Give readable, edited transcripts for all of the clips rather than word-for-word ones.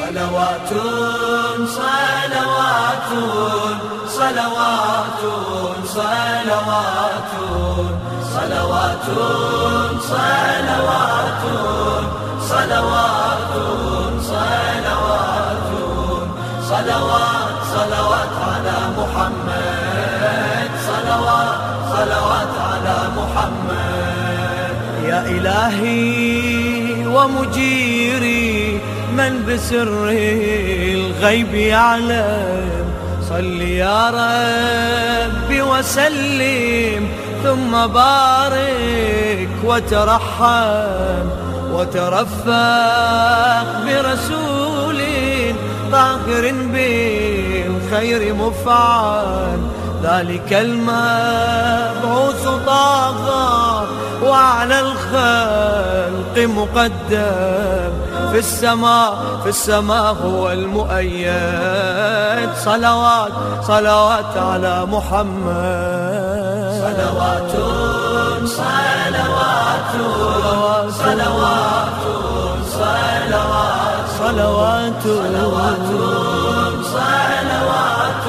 صلوات صلوات صلوات صلوات صلوات صلوات صلوات صلوات صلوات صلوات على محمد صلوات صلوات على محمد. يا إلهي ومجيري من بسر الغيب يعلم، صل يا ربي وسلم ثم بارك وترحم وترفق برسول طاهر بالخير مفعل، ذلك المبعوث طاغى وعلى الخلق مقدم، في السماء هو المؤيد. صلوات صلوات على محمد. صلوات صلوات صلوات صلوات صلوات صلوات صلوات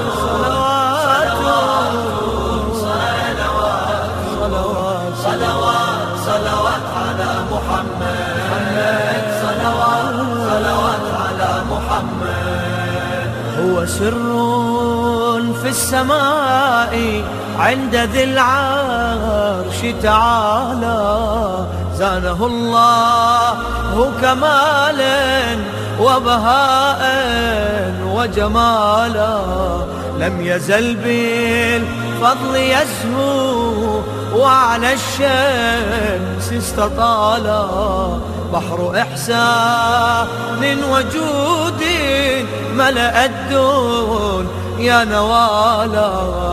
صلوات صلوات على محمد. صلوات صلوات على محمد. هو سر في السماء عند ذي العرش تعالى، زانه الله كمالا وبهاء وجمالا، لم يزل بالفضل يزهو وعلى الشمس استطالا، بحر إحسان وجود ملأ الدنيا نوالا،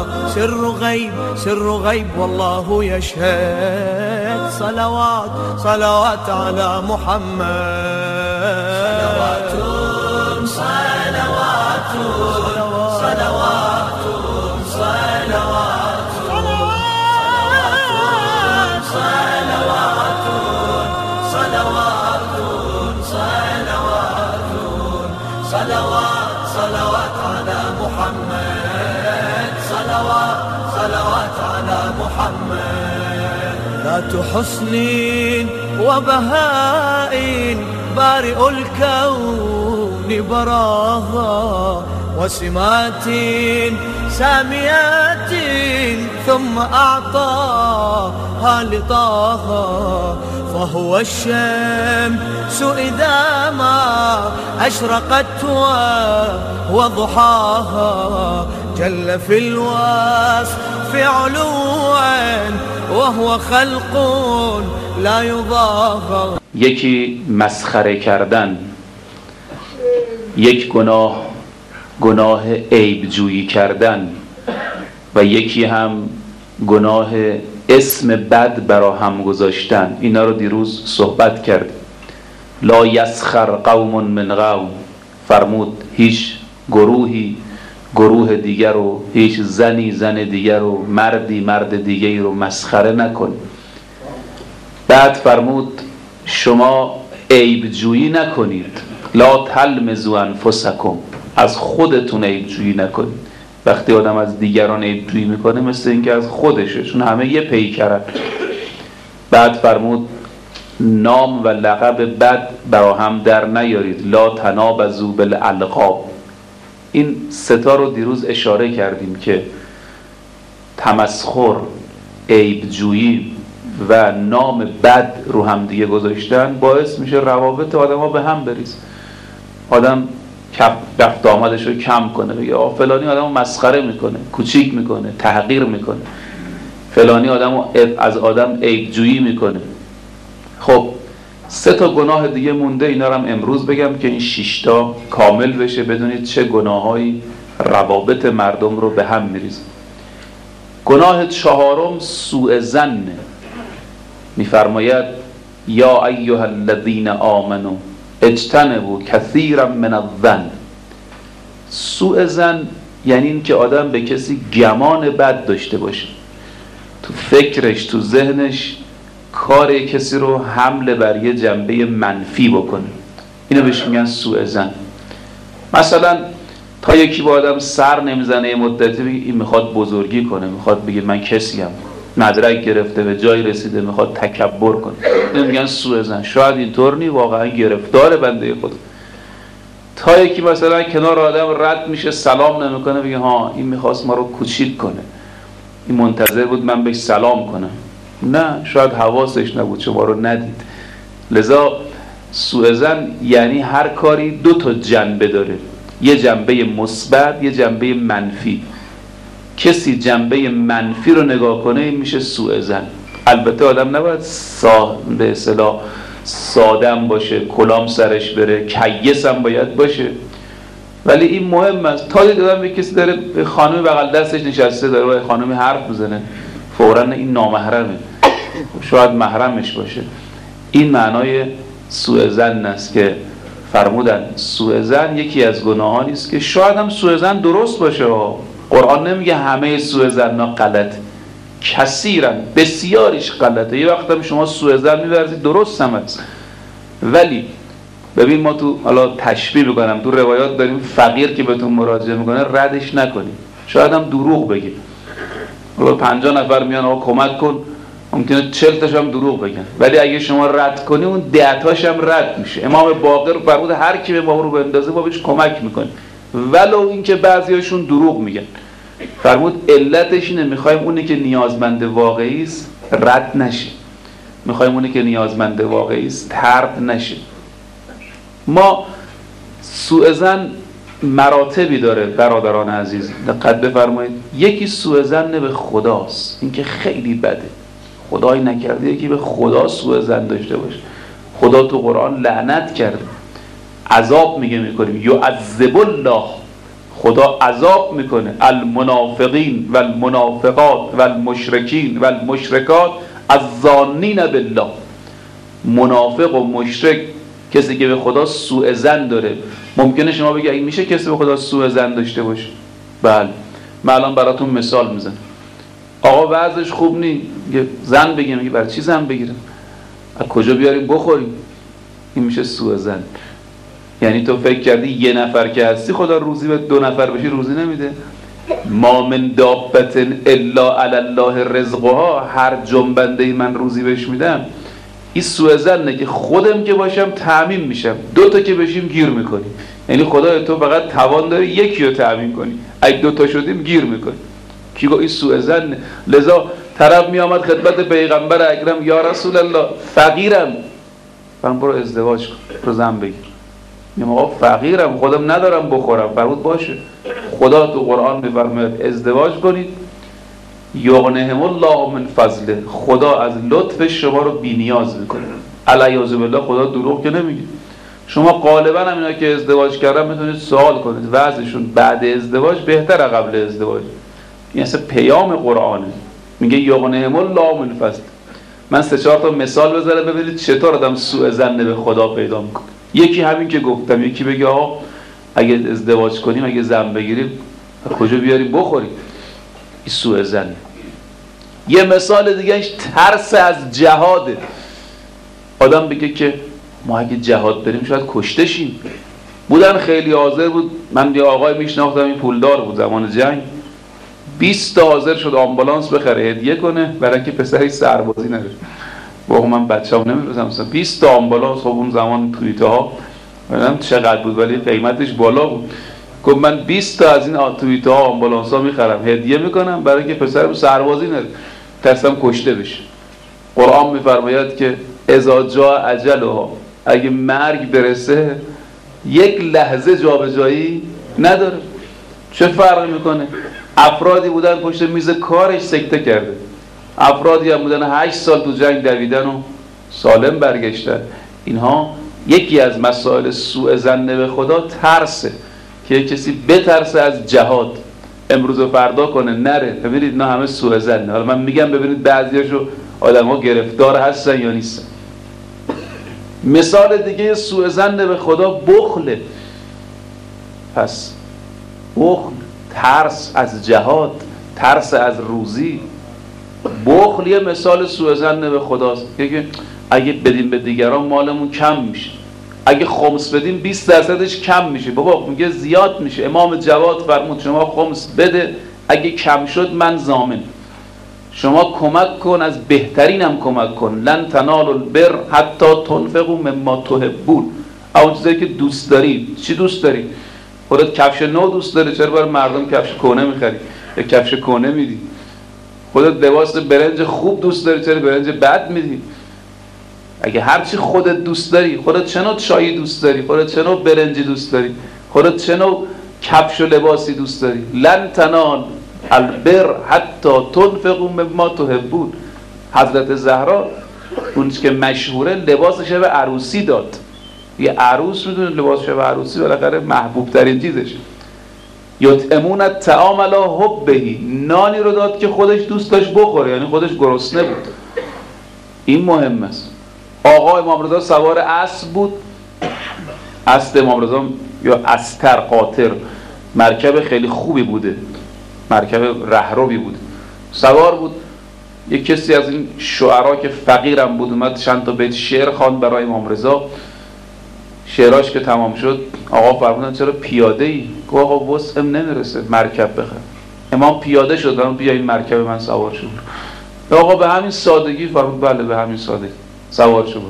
سر غيب والله يشهد. صلوات صلوات على محمد. صلوات صلوات صلوات صلوات صلوات صلوات صلوات صلوات على محمد. صلوات صلوات على محمد. ذات حسن وبهاء بارئ الكون براها، وسمات ساميات ثم أعطاها لطاها، فهو الشمس إذا ما أشرقت وضحاها، جل في الوصف علوا وهو خلق لا يضاهى. یکی مسخره کردن، یک گناه عیب جویی کردن، و یکی هم گناه اسم بد برا هم گذاشتن. اینا رو دیروز صحبت کرد. لا یسخر قوم من قوم، فرمود هیچ گروهی گروه دیگر رو، هیچ زنی زن دیگر رو، مردی مرد دیگری رو مسخره نکن. بعد فرمود شما عیب جویی نکنید، لا تلمزوا انفسکم، از خودتون عیب جویی نکنید. وقتی آدم از دیگران عیب جویی میکنه مثل اینکه از خودشه، چون همه یه پیکرن. بعد فرمود نام و لقب بد برا هم در نیارید، لا تنابزوا بالالقاب. این ستا رو دیروز اشاره کردیم که تمسخر، عیب جویی و نام بد رو هم دیگه گذاشتن باعث میشه روابط آدم ها به هم بریز. آدم کف دامادش رو کم کنه، بگه فلانی آدم رو مسخره میکنه، کوچیک میکنه، تحقیر میکنه، فلانی آدم رو از آدم عیب جویی میکنه. خب 3 تا گناه دیگه مونده، اینا رو هم امروز بگم که این 6 تا کامل بشه، بدونید چه گناهایی روابط مردم رو به هم میریزه. گناه 4 سوء ظن، میفرماید یا ایها الذین آمنوا اجتنبوا کثیرا من الظن. سوء ظن یعنی این که آدم به کسی گمان بد داشته باشه، تو فکرش تو ذهنش کار کسی رو حمله بر یه جنبه منفی بکنه. اینو بهش میگن سوء ظن. مثلا تا یکی با آدم سر نمیزنه یه مدتی بگه این میخواد بزرگی کنه، میخواد بگه من کسیم، مدرک گرفته به جای رسیده میخواد تکبر کنه، میگن سوءظن. شاید اینطور نی، واقعا گرفتار بنده خود. تا یکی مثلا کنار آدم رد میشه سلام نمیکنه بگه ها این میخواست ما رو کوچیک کنه، این منتظر بود من بهش سلام کنم. نه، شاید حواسش نبود، شما رو ندید. لذا سوءظن یعنی هر کاری دو تا جنبه داره، یه جنبه مثبت، یه جنبه منفی. کسی جنبه منفی رو نگاه کنه این میشه سوءظن. البته آدم نباید به اصطلاح سادم باشه، کلام سرش بره، کیس هم باید باشه، ولی این مهم است. تا دیدم به کسی داره خانم بغل دستش نشسته داره با خانمی حرف میزنه، فوراً این نامحرمه، شاید محرمش باشه. این معنای سوءظن است که فرمودن سوءظن یکی از گناهانی است که شاید هم سوءظن درست باشه. قرآن نمیگه همه سوءظن‌ها غلط، کثیرا بسیاریش غلطه. یه وقت هم شما سوءظن می‌ورزید درست هم هست. ولی ببین ما تو حالا تشبیه می‌کنم تو روایات داریم فقیر که بهتون مراجعه می‌کنه ردش نکنید، شاید هم دروغ بگه. حالا 50 نفر میان آقا کمک کن، ممکنه 40 تاش هم دروغ بگن، ولی اگه شما رد کنی اون 10 تاش هم رد میشه. امام باقر فرمود هر کی به ما رو بندازه ما بهش کمک میکنیم، ولو اینکه بعضیاشون دروغ میگن. فرمود علتش اینه میخوایم اونی که نیازمند واقعی است رد نشه، میخوایم اونی که نیازمند واقعی است طرد نشه. ما سوءظن مراتبی داره برادران عزیز، دقت بفرمایید. یکی سوءظن به خداست، این که خیلی بده، خدای نکرده یکی به خدا سوءظن داشته باشه. خدا تو قرآن لعنت کرده، عذاب میکنیم یعذب الله، خدا عذاب میکنه المنافقین و المنافقات و المشرکین و المشرکات الظانین بالله. منافق و مشرک کسی که به خدا سوءظن داره. ممکنه شما بگی این میشه کسی به خدا سوءظن داشته باشه؟ بله، من الان براتون مثال میزنم. آقا وضعش خوب نی، زن بگیم، میگه برای چی زن بگیرم، از کجا بیاریم بخوریم؟ این میشه سوءظن. یعنی تو فکر کردی یه نفر که هستی خدا روزی به 2 نفر بشی روزی نمیده؟ ما من دابت الا علی الله رزقها، هر جنبنده من روزی بهش میدم. این سوءظنه که خودم که باشم تأمین میشم، 2 تا که بشیم گیر میکنیم. یعنی خدا تو فقط توان داره یکی رو تأمین کنی، اگه 2 تا شدیم گیر میکنی. کی گفت این سوءظنه؟ لذا طرف میامد خدمت پیغمبر اکرم یا رسول الله فقیرم، فرمود برو ازدواج کن، برو زن بگیر. میگم آقا فقیرم خودم ندارم بخورم. فرمود باشه، خدا تو قرآن میفرماید ازدواج کنید یغنهم الله من فضله، خدا از لطف شما رو بی‌نیاز میکنه. علیاذ بالله خدا دروغ که نمیگه. شما غالبا هم اینا که ازدواج کردن میتونید سوال کنید وضعشون بعد ازدواج بهتره قبل ازدواج. این اصلا پیام قرآنه، میگه یغنهم الله من فضله. من 3-4 تا مثال بزنم ببینید چطور آدم سوءظن به خدا پیدا میکنه. یکی همین که گفتم، یکی بگه آقا اگه ازدواج کنیم اگه زن بگیریم کجا بیاریم بخوریم؟ این سوءظن. یه مثال دیگه ترس از جهاده. آدم بگه که ما اگه جهاد بریم شاید کشته شیم. بودن خیلی حاضر بود، من یه آقای میشناختم این پولدار بود زمان جنگ، 20 تا حاضر شد آمبولانس بخره هدیه کنه برای اینکه پسری سربازی نره. واقعا من بچه‌ام نمی‌رسم مثلا 20 تا آمبولانس. خب اون زمان توییته ها نمیدونم چقدر بود ولی قیمتش بالا بود. گفت من 20 تا از این توییته ها آمبولانس ها می‌خرم هدیه می‌کنم برای اینکه پسرم سربازی نره، ترسم کشته بشه. قرآن می‌فرماید که اذا جاء اجلها، اگه مرگ برسه یک لحظه جابجایی نداره. چه فرقی میکنه؟ افرادی بودن پشت میز کارش سکته کرده، افرادی هم بودن 8 سال تو جنگ دویدن و سالم برگشتن. اینها یکی از مسائل سوءظن به خدا ترسه که کسی بترسه از جهاد، امروز و فردا کنه نره. ببینید اینا همه سوءظنه. حالا من میگم ببینید بعضیاشو آدم‌ها گرفتار هستن یا نیستن. مثال دیگه سوءظن به خدا بخله. پس بخل، ترس از جهاد، ترس از روزی. بخل یه مثال سوءظن به خداست که اگه بدیم به دیگران مالمون کم میشه، اگه خمس بدیم 20%ش کم میشه. بابا میگه زیاد میشه. امام جواد فرمود شما خمس بده، اگه کم شد من ضامن. شما کمک کن، از بهترینم کمک کن. لن تنالوا البر حتی تنفقوا مما تحبون. اون چیزایی که دوست داری. چی دوست داری؟ خودت کفش نو دوست داری، چرا برای مردم کفش کهنه میخری یا کفش کهنه میدی؟ خودت لباس برنج خوب دوست داری، چرا برنج بد میدی؟ اگه هرچی خودت دوست داری، خودت چه نوع چایی دوست داری، خودت چه نوع برنجی دوست داری، خودت چه نوع کفش و لباسی دوست داری. لن تنال البر حتی تنفقوا مما تحبون. حضرت زهرا اون که مشهوره لباس شب عروسی داد. یه عروس میدونه لباس شب عروسی بالاخره محبوب ترین چیزشه. یطعمون الطعام علی حبه، نانی رو داد که خودش دوست داشت بخوره، یعنی خودش گرسنه بود. این مهم است. آقا امام رضا سوار اسب بود. اسب امام رضا یا استر قاطر مرکب خیلی خوبی بوده، مرکب رهروی بود، سوار بود. یک کسی از این شعرا که فقیرم بود اومد چند تا بیت شعر خواند برای امام رضا. شعراش که تمام شد آقا فرمودن چرا پیاده ای؟ گفت آقا وسعم نمیرسه مرکب بخرم. امام پیاده شد و بیا این مرکب من سوار شو. آقا به همین سادگی فرمود بله به همین سادگی سوار شو.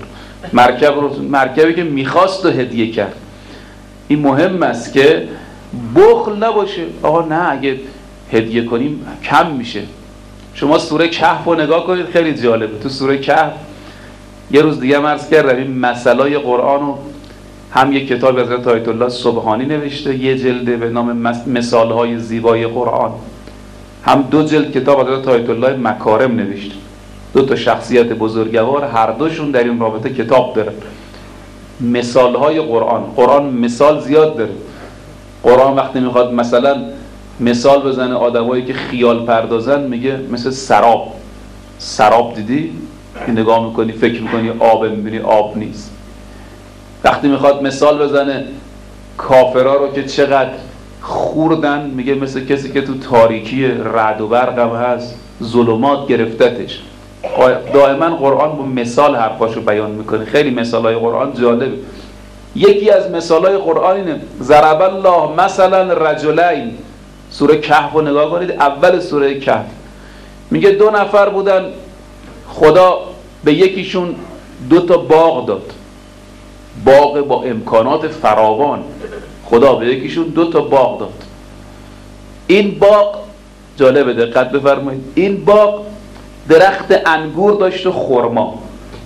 مرکبی که میخواست و هدیه کرد. این مهم است که بخل نباشه. آقا نه اگه هدیه کنیم کم میشه. شما سوره کهف رو نگاه کنید، خیلی جالبه. تو سوره کهف یه روز دیگه عرض کردم این مسائل قرآن رو هم یک کتاب از حضرت آیت الله سبحانی نوشته، یه جلده به نام مثالهای زیبای قرآن، هم 2 جلد کتاب از حضرت آیت الله مکارم نوشته. 2 شخصیت بزرگوار، هر دوشون در این رابطه کتاب دارن. مثالهای قرآن مثال زیاد داره. قرآن وقتی میخواد مثلا مثال بزنه آدمایی که خیال پردازن میگه مثل سراب دیدی؟ این نگاه میکنی فکر میکنی آب، میبینی آب نیست. وقتی میخواد مثال بزنه کافرها رو که چقدر خوردن میگه مثل کسی که تو تاریکی رعد و برق هم هست، ظلمات گرفتتش. دائما قرآن با مثال حرفاشو بیان میکنه. خیلی مثالای قرآن جالبه. یکی از مثالای قرآن اینه ضرب الله مثلا رجلین. سوره کهف رو نگاه کنید، اول سوره کهف میگه 2 نفر بودن، خدا به یکیشون 2 تا باغ داد، باغ با امکانات فراوان. خدا به یکیشون 2 تا باغ داد. این باغ جالبه، دقت بفرمایید، این باغ درخت انگور داشت و خرما،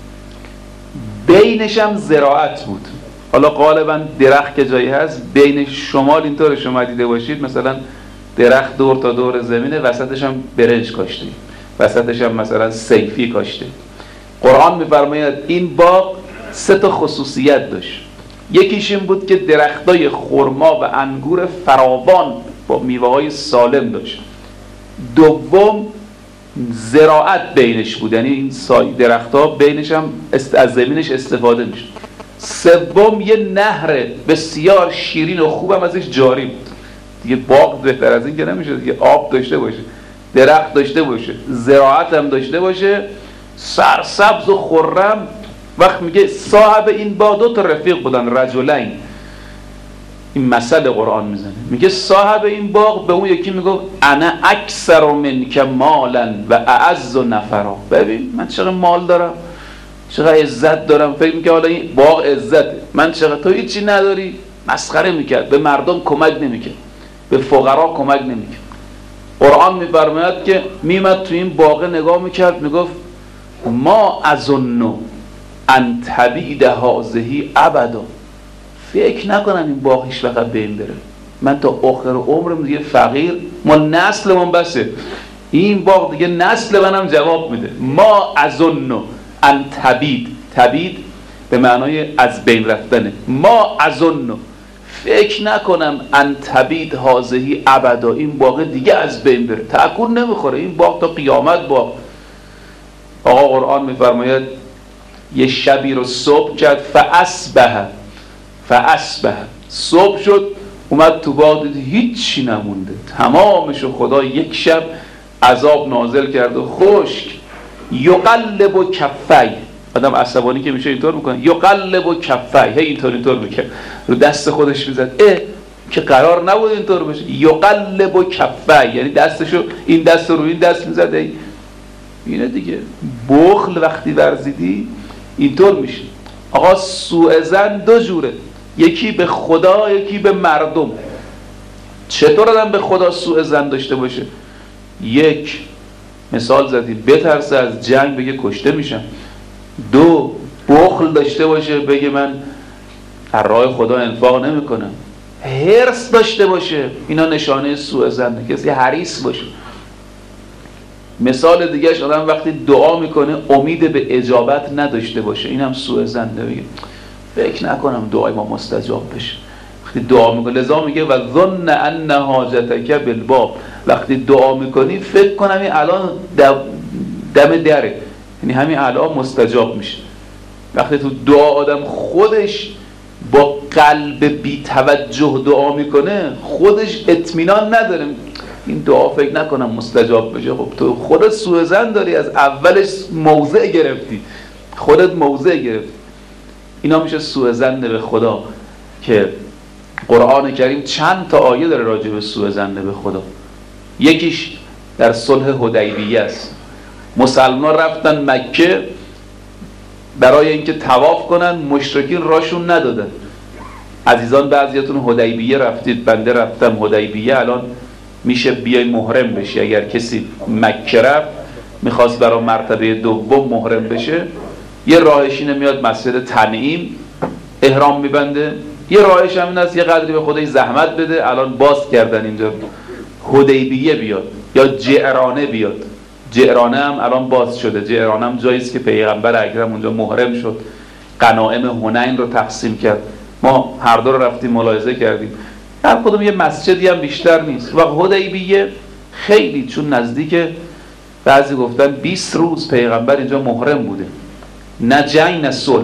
بینش هم زراعت بود. حالا غالبا درخت که جایی هست بین شمال اینطور شما دیده باشید مثلا درخت دور تا دور زمینه، وسطش هم برنج کاشته، وسطش هم مثلا سیفی کاشته. قرآن میفرماید این باغ 3 تا خصوصیت داشت. یکیش این بود که درختای خرما و انگور فراوان با میوه‌های سالم داشت. دوم زراعت بینش بود، یعنی این درخت‌ها بینش هم از زمینش استفاده میشه. سوم یه نهر بسیار شیرین و خوبم ازش جاری بود. دیگه باغ بهتر از این که نمیشه دیگه، آب داشته باشه، درخت داشته باشه، زراعت هم داشته باشه، سرسبز و خرم. وقت میگه صاحب این باغ 2 تا رفیق بودن، رجلین. این مثل قرآن میزنه، میگه صاحب این باغ به اون یکی میگه انا اکثر منک مالا و اعز نفرا. ببین من چقدر مال دارم، چقدر عزت دارم. فکر میکنه حالا این باغ عزته، من چقدر، تو هیچی نداری. مسخره میکرد، به مردم کمک نمیکرد، به فقرا کمک نمیکرد. قرآن میفرماید که میمد تو این باغ نگاه میکرد، میگفت ما اظن ان تبید هذه ابدا. فکر نکنم این باغ هیچ وقت بین بره. من تا آخر عمرم دیگه فقیر، ما نسلمون بسه، این باغ دیگه نسل منم جواب میده. ما اظن ان تبید به معنای از بین رفتنه. ما اظن فکر نکنم ان تبید هذه ابدا، این باغ دیگه از بین بره، تأکل نمیخوره، این باغ تا قیامت باغ. آقا قرآن میفرماید یه شبی رو صبح کرد، فاصبح صبح شد، اومد تو باغ دید هیچی نمونده، تمامشو خدا یک شب عذاب نازل کرد و خشک. یقلب کفی، آدم عصبانی که میشه اینطور میکنه، یقلب و کفه، هی اینطور میکنه رو دست خودش میزد، که قرار نبود اینطور بشه. یقلب و کفه یعنی دستشو این دست رو این دست میزد. اینه دیگه بخل وقتی ورزیدی اینطور میشه. آقا سوء ظن دو جوره، یکی به خدا یکی به مردم. چطور آدم به خدا سوء ظن داشته باشه؟ یک، مثال زدیم، بترسه از جنگ بگه کشته میشم. دو، بخل داشته باشه بگه من در راه خدا انفاق نمیکنم. حرص داشته باشه، اینا نشانه سوء ظنه، کسی حریص باشه. مثال دیگهش آدم وقتی دعا میکنه امید به اجابت نداشته باشه، این هم سوء ظنه، بگه فکر نکنم دعای ما مستجاب بشه. وقتی دعا میکنه، لذا میگه و ظن ان حاجتک بالباب، وقتی دعا میکنی فکر کنم این الان دم دره، یعنی همین الان مستجاب میشه. وقتی تو دعا آدم خودش با قلب بی توجه دعا میکنه، خودش اطمینان نداره، این دعا فکر نکنم مستجاب بشه. خب تو خودت سوء ظن داری، از اولش موضع گرفتی، خودت موضع گرفتی. اینا میشه سوء ظن به خدا که قرآن کریم چند تا آیه داره راجع به سوء ظن به خدا. یکیش در صلح حدیبیه است. مسلمان رفتن مکه برای اینکه طواف کنن، مشرکین راشون ندادن. عزیزان بعضیاتون حدیبیه رفتید، بنده رفتم حدیبیه، الان میشه بیای محرم بشی. اگر کسی مکه رفت میخواست برای مرتبه دوم محرم بشه، یه راهش اینه میاد مسجد تنعیم احرام میبنده، یه راهش همین است یه قدری به خودش زحمت بده، الان باز کردن اینجا حدیبیه بیاد یا جعرانه بیاد. جعرانه هم الان باز شده، جعرانه هم جاییست که پیغمبر اکرم اونجا محرم شد، غنایم حنین رو تقسیم کرد. ما هر دو رو رفتیم ملاحظه کردیم، هر کدوم یه مسجدی هم بیشتر نیست. و حدیبیه خیلی چون نزدیک، بعضی گفتن 20 روز پیغمبر اینجا محرم بوده، نه جنگ نه صلح.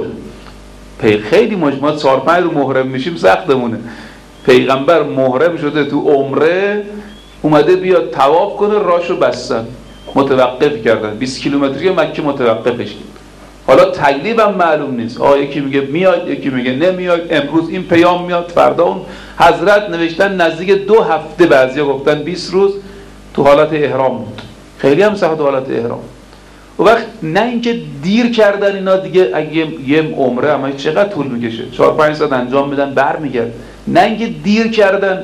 خیلی مجموعه 4-5 رو محرم میشیم سختمونه. پیغمبر محرم شده تو عمره، اومده بیاد طواف کنه، راشو بستن، متوقف کردن، 20 کیلومتری مکه متوقفش کرد. حالا تکلیف هم معلوم نیست، یکی میگه میاد یکی میگه نمیاد، امروز این پیام میاد فردا اون. حضرت نوشتن نزدیک 2 هفته، بعضیا گفتن 20 روز تو حالت احرام بود، خیلی هم سخت حالت احرام. و وقت نه اینکه دیر کردن اینا دیگه، اگه یه عمره اما چقدر طول میکشه، 4-5 ساعت انجام بدن برمیگرد. نه اینکه دیر کردن،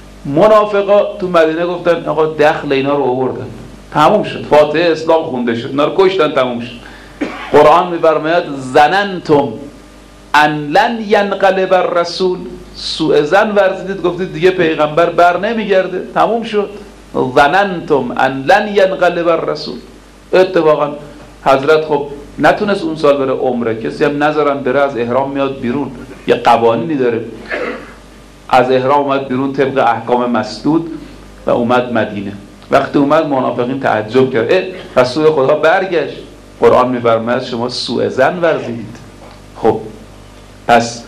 منافقا تو مدینه گفتن آقا دخل اینا رو آوردن، تموم شد، فاتحه اسلام خونده شد، اینا رو کشتن، تموم شد. قرآن میفرماید ظننتم ان لن ینقلب الرسول، سوء ظن ورزیدید گفتید دیگه پیغمبر بر نمیگرده، تموم شد. ظننتم ان لن ینقلب الرسول. اتفاقا حضرت خب نتونست اون سال بره عمره، کسی هم نذارن بره، از احرام میاد بیرون، یه قوانینی داره. از احرام اومد بیرون طبق احکام مسدود و اومد مدینه. وقتی اومد منافقین تعجب کرد، رسول خدا برگشت. قرآن میفرماید شما سوء ظن ورزیدید. خب پس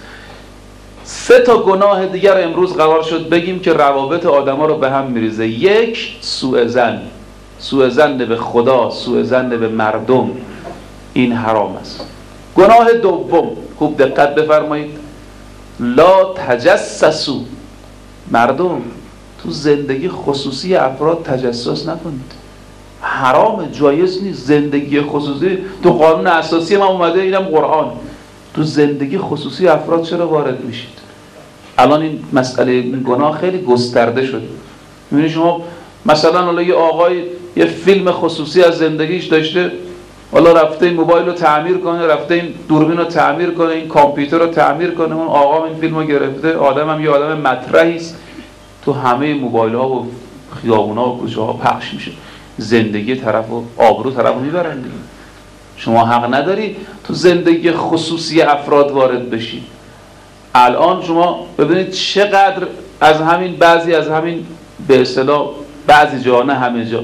3 تا گناه دیگر امروز قرار شد بگیم که روابط آدما رو به هم میریزه. یک، سوء ظن، سوء ظن به خدا، سوء ظن به مردم، این حرام است. گناه دوم، خوب دقت بفرمایید، لا تجسسوا. مردم تو زندگی خصوصی افراد تجسس نکنید، حرام، جایز نیست. زندگی خصوصی تو قانون اساسی ما اومده، اینم قرآن. تو زندگی خصوصی افراد چرا وارد میشید؟ الان این مسئله، این گناه خیلی گسترده شده. میبینید شما مثلا حالا یه آقای یه فیلم خصوصی از زندگیش داشته، حالا رفته این موبایل رو تعمیر کنه، رفته این دوربین رو تعمیر کنه، این کامپیوتر رو تعمیر کنه، اون آقا این فیلم رو گرفته. آدم هم یه آدم مطرحی است، تو همه موبایل ها و خیابون ها و کوچه ها پخش میشه. زندگی طرف و آبرو طرف رو میبرن دیگه. شما حق نداری تو زندگی خصوصی افراد وارد بشی. الان شما ببینید چقدر از همین، بعضی از همین به اصطلاح بعضی جا نه همه جا،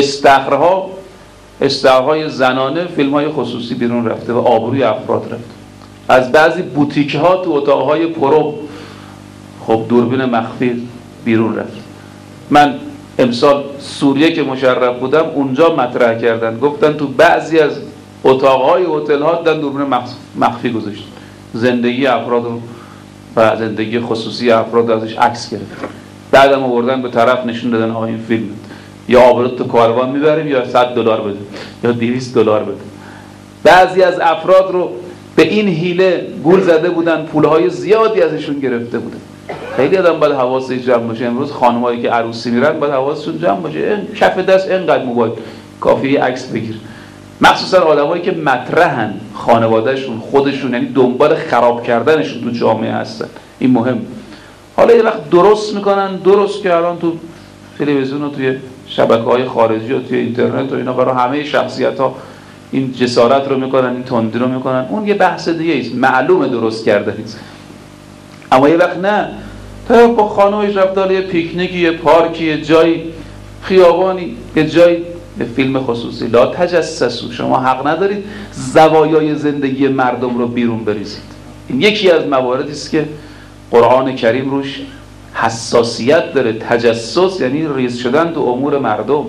استخرهای زنانه فیلم های خصوصی بیرون رفته و آبروی افراد رفته. از بعضی بوتیک ها تو اتاقهای پرو خب دوربین مخفی بیرون رفت. من امسال سوریه که مشرف بودم اونجا مطرح کردن، گفتن تو بعضی از اتاقهای هتل ها در دوربین مخفی گذاشتن، زندگی افراد رو و زندگی خصوصی افراد ازش عکس گرفت. بعدم آوردن به طرف نشون دادن آقا این فیلم یا آبروت تو کاروان میبریم یا $100 بده یا $200 بده. بعضی از افراد رو به این حیله گول زده بودن، پولهای زیادی ازشون گرفته بودن. خیلی آدم باید حواسش جمع باشه. امروز خانمایی که عروسی میرن باید حواسشون جمع باشه. کف دست اینقدر موبایل کافیه عکس بگیر. مخصوصا آدمایی که مطرحن، خانوادهشون، خودشون، یعنی دنبال خراب کردنشون تو جامعه هستن. این مهم. حالا یه وقت درست میکنن، درست که الان تو تلویزیون و توی شبکه‌های خارجی و توی اینترنت و اینا برای همه شخصیت‌ها این جسارت رو میکنن، این تندی رو میکنن، اون یه بحث دیگه ایست، معلومه درست کرده نیست. اما یه وقت نه، تا با خانومش رفت یه پیکنیکی، یه پارکی، یه جایی، خیابانی، یه جایی، به فیلم خصوصی. لا تجسسوا، شما حق ندارید زوایای زندگی مردم رو بیرون بریزید. این یکی از مواردی است که قرآن کریم روش حساسیت داره. تجسس یعنی ریز شدن تو امور مردم.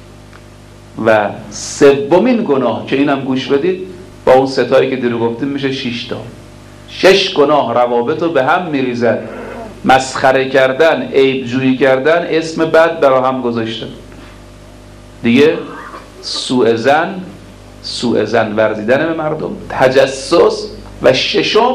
و سومین گناه که اینم گوش بدید، با اون ستایی که دیرو گفتیم میشه 6 تا. 6 گناه روابط رو به هم میریزد. مسخره کردن، عیب جویی کردن، اسم بد برا هم گذاشتن. دیگه سوء زن ورزیدن به مردم، تجسس، و 6م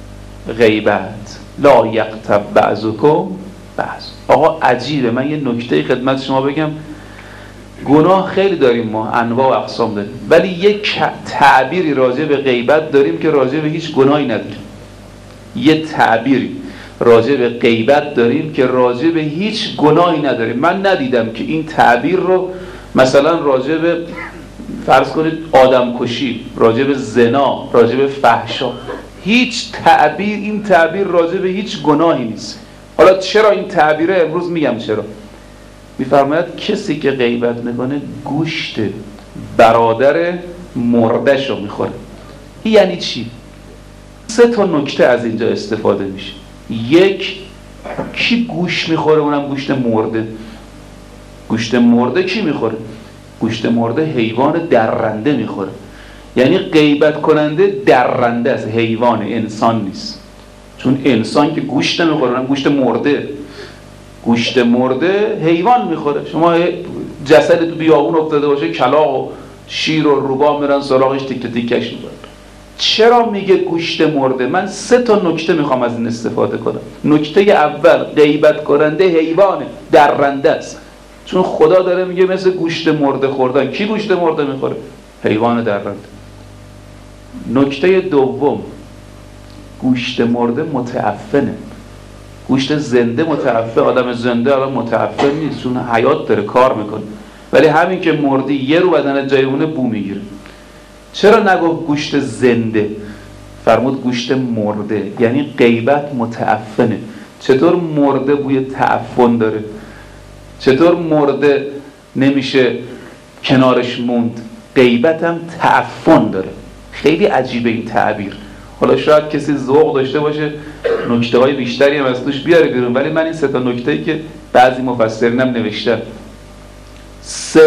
غیبت. لا یغتب بعضکم بعض. آقا عجیبه، من یه نکته خدمت شما بگم. گناه خیلی داریم ما، انواع و اقسام داریم، ولی یک تعبیری راجع به غیبت داریم که راجع به هیچ گناهی نداریم. یه تعبیری راجع به غیبت داریم که راجع به هیچ گناهی نداریم. من ندیدم که این تعبیر رو مثلا راجع به فرض کنید آدم کشی، راجع به زنا، راجع به فحشا، هیچ تعبیر، این تعبیر راجع به هیچ گناهی نیست. حالا چرا این تعبیره؟ امروز میگم چرا. میفرماید کسی که غیبت میکنه گوشت برادر مرده‌شو میخوره. یعنی چی؟ 3 تا نکته از اینجا استفاده میشه. 1، کی گوش میخوره؟ اونم گوشت مرده. گوشت مرده کی میخوره؟ گوشت مرده حیوان درنده میخوره. یعنی غیبت کننده درنده است، حیوان، انسان نیست. چون انسان که گوشت نمیخوره، اونم گوشت مرده. گوشت مرده حیوان میخوره. شما جسد تو بیابون افتاده باشه، کلاغ و شیر و روباه میرن سراغش، تیکه تیکش میکنن. چرا میگه گوشت مرده؟ من 3 تا نکته میخوام از این استفاده کنم. نکته اول، غیبت کننده حیوانه، درنده است. چون خدا داره میگه مثل گوشت مرده خوردن. کی گوشت مرده میخوره؟ حیوان درنده. نکته دوم، گوشت مرده متعفنه. گوشت زنده متعفن. آدم زنده الان متعفن نیست، چون حیات داره، کار میکنه. ولی همین که مردی یه رو بدن جایونه بو میگیره. چرا نگفت گوشت زنده؟ فرمود گوشت مرده. یعنی غیبت متعفنه. چطور مرده بوی تعفن داره؟ چطور مرده نمیشه کنارش موند؟ غیبت هم تعفن داره. خیلی عجیبه این تعبیر. حالا شاید کسی ذوق داشته باشه نکته های بیشتری هم از توش بیاره بیرون، ولی من این 3 تا نکته‌ای که بعضی مفسرین هم نوشتن. 3،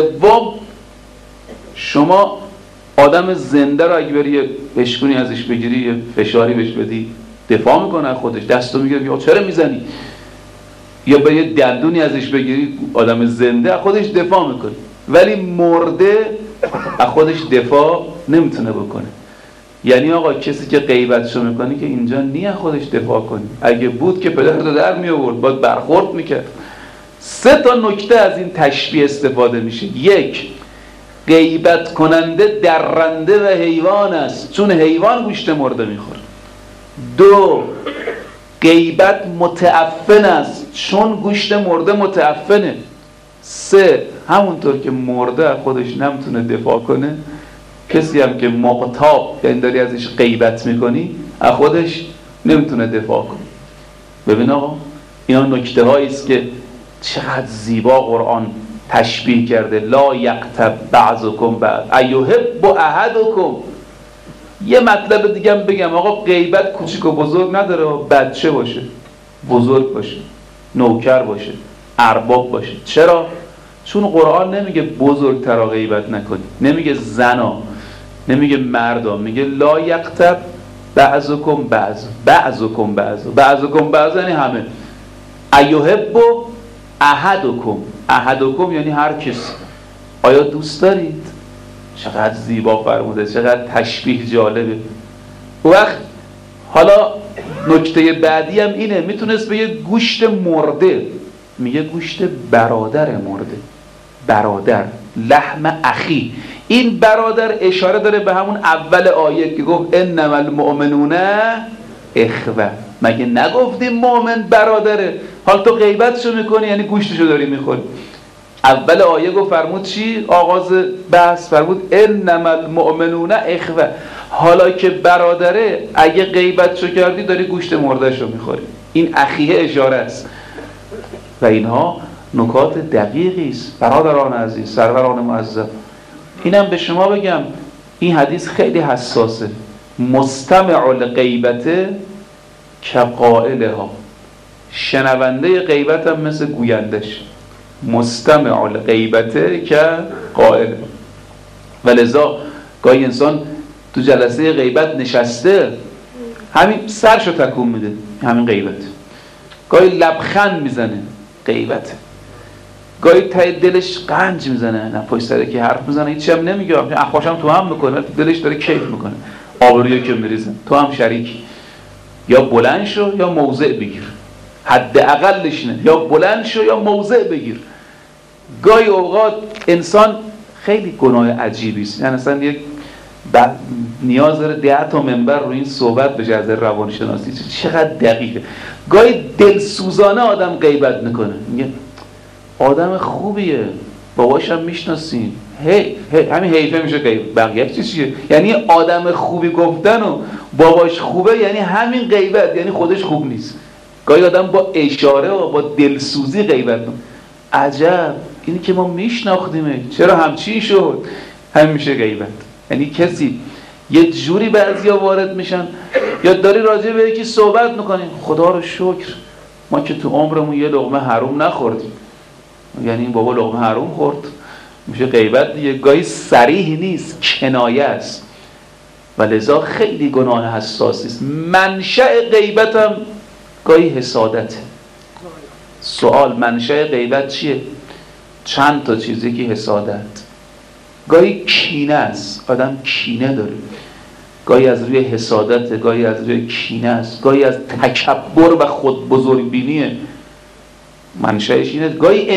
شما آدم زنده رو اگه بری یه بشکونی ازش بگیری، یه فشاری بهش بدی، دفاع میکنه خودش، دستو میگیره یا چرا میزنی، یا به یه دندونی ازش بگیری، آدم زنده از خودش دفاع میکنه. ولی مرده از خودش دفاع نمیتونه بکنه. یعنی آقا کسی که غیبتشو میکنه که اینجا نیه خودش دفاع کنی. اگه بود که پدرتو در میآورد، باید برخورد میکرد. 3 تا نکته از این تشبیه استفاده میشه. 1، غیبت کننده درنده و حیوان است، چون حیوان گوشت مرده میخوره. 2، غیبت متعفن است، چون گوشت مرده متعفنه. 3، همونطور که مرده خودش نمیتونه دفاع کنه، کسی هم که مقتاب، یعنی داری ازش غیبت میکنی، از خودش نمیتونه دفاع کنه. ببین آقا، اینا نکته هایی است که چقدر زیبا قرآن تشبیه کرده. لا یغتب بعضکم بعض ایحب احدکم. یه مطلب دیگه هم بگم، آقا غیبت کوچیک و بزرگ نداره. بچه باشه، بزرگ باشه، نوکر باشه، ارباب باشه. چرا؟ چون قرآن نمیگه بزرگترا غیبت نکنی، نمیگه زنا، نمیگه مردم، میگه لا یغتب بعضکم بعض یعنی همه. ایحب احدکم یعنی هر کس. آیا دوست دارید؟ چقدر زیبا فرموده، چقدر تشبیه جالبه. وقت حالا نکته بعدی هم اینه، میتونست بگه گوشت مرده، میگه گوشت برادر مرده، برادر، لحم اخی. این برادر اشاره داره به همون اول آیه که گفت انما المؤمنون اخوه. مگه نگفتیم مؤمن برادره؟ حال تو غیبتشو میکنی یعنی گوشتشو داری میخوری. اول آیه گفت فرمود چی؟ آغاز بحث فرمود انما المؤمنون اخوه. حالا که برادره، اگه غیبتشو کردی داری گوشت مردهشو میخوری. این اخیه اشاره است و اینها نکات دقیقی است. برادران عزیز، سروران معظم، اینم به شما بگم، این حدیث خیلی حساسه. مستمع الغیبت کقائلها، شنونده غیبت هم مثل گویندش. مستمع الغیبت کقائلها. ولذا گاهی انسان تو جلسه غیبت نشسته، همین سرشو تکون میده، همین غیبت. گاهی لبخند میزنه، غیبت. گاهی ته دلش قنج میزنه، نه پشت سر که حرف میزنه، هیچی هم نمیگه، اخواشم تو هم میکنه، دلش داره کیف میکنه، آبرویی که میریزه، تو هم شریکی. یا بلند شو یا موضع بگیر، حد اقلش نه، یا بلند شو یا موضع بگیر. گاهی اوقات انسان خیلی گناه عجیبی است، یعنی اصلا یک نیاز داره 10 تا منبر رو این صحبت بشه از روانشناسی، چقدر دقیقه. گاهی دلسوزانه آدم غیبت میکنه، میگه آدم خوبیه، باباشم میشناسین، همین حیفه میشه غیبت. بقیه چیه؟ یعنی آدم خوبی گفتن و باباش خوبه یعنی همین غیبت، یعنی خودش خوب نیست. گاهی آدم با اشاره و با دلسوزی غیبت میکنه. عجب، اینی که ما میشناختیمه چرا همچین شد؟ همین میشه غیبت. یعنی کسی یه جوری بعضیا وارد میشن، یا داری راجع به یکی صحبت میکنیم، خدا رو شکر ما که تو عمرمون یه لقمه حروم نخوردیم، یعنی این بابا لقمه حروم خورد، میشه غیبت دیگه. گاهی صریح نیست، کنایه است و لذا خیلی گناه حساسی است. منشأ غیبت هم گاهی حسادته. سوال منشأ غیبت چیه؟ چند تا چیزی که حسادت. گاهی کینه است، آدم کینه داره، گاهی از روی حسادت، گاهی از روی کینه است، گاهی از تکبر و خود بزرگبینیه، منشأش اینه. گاهی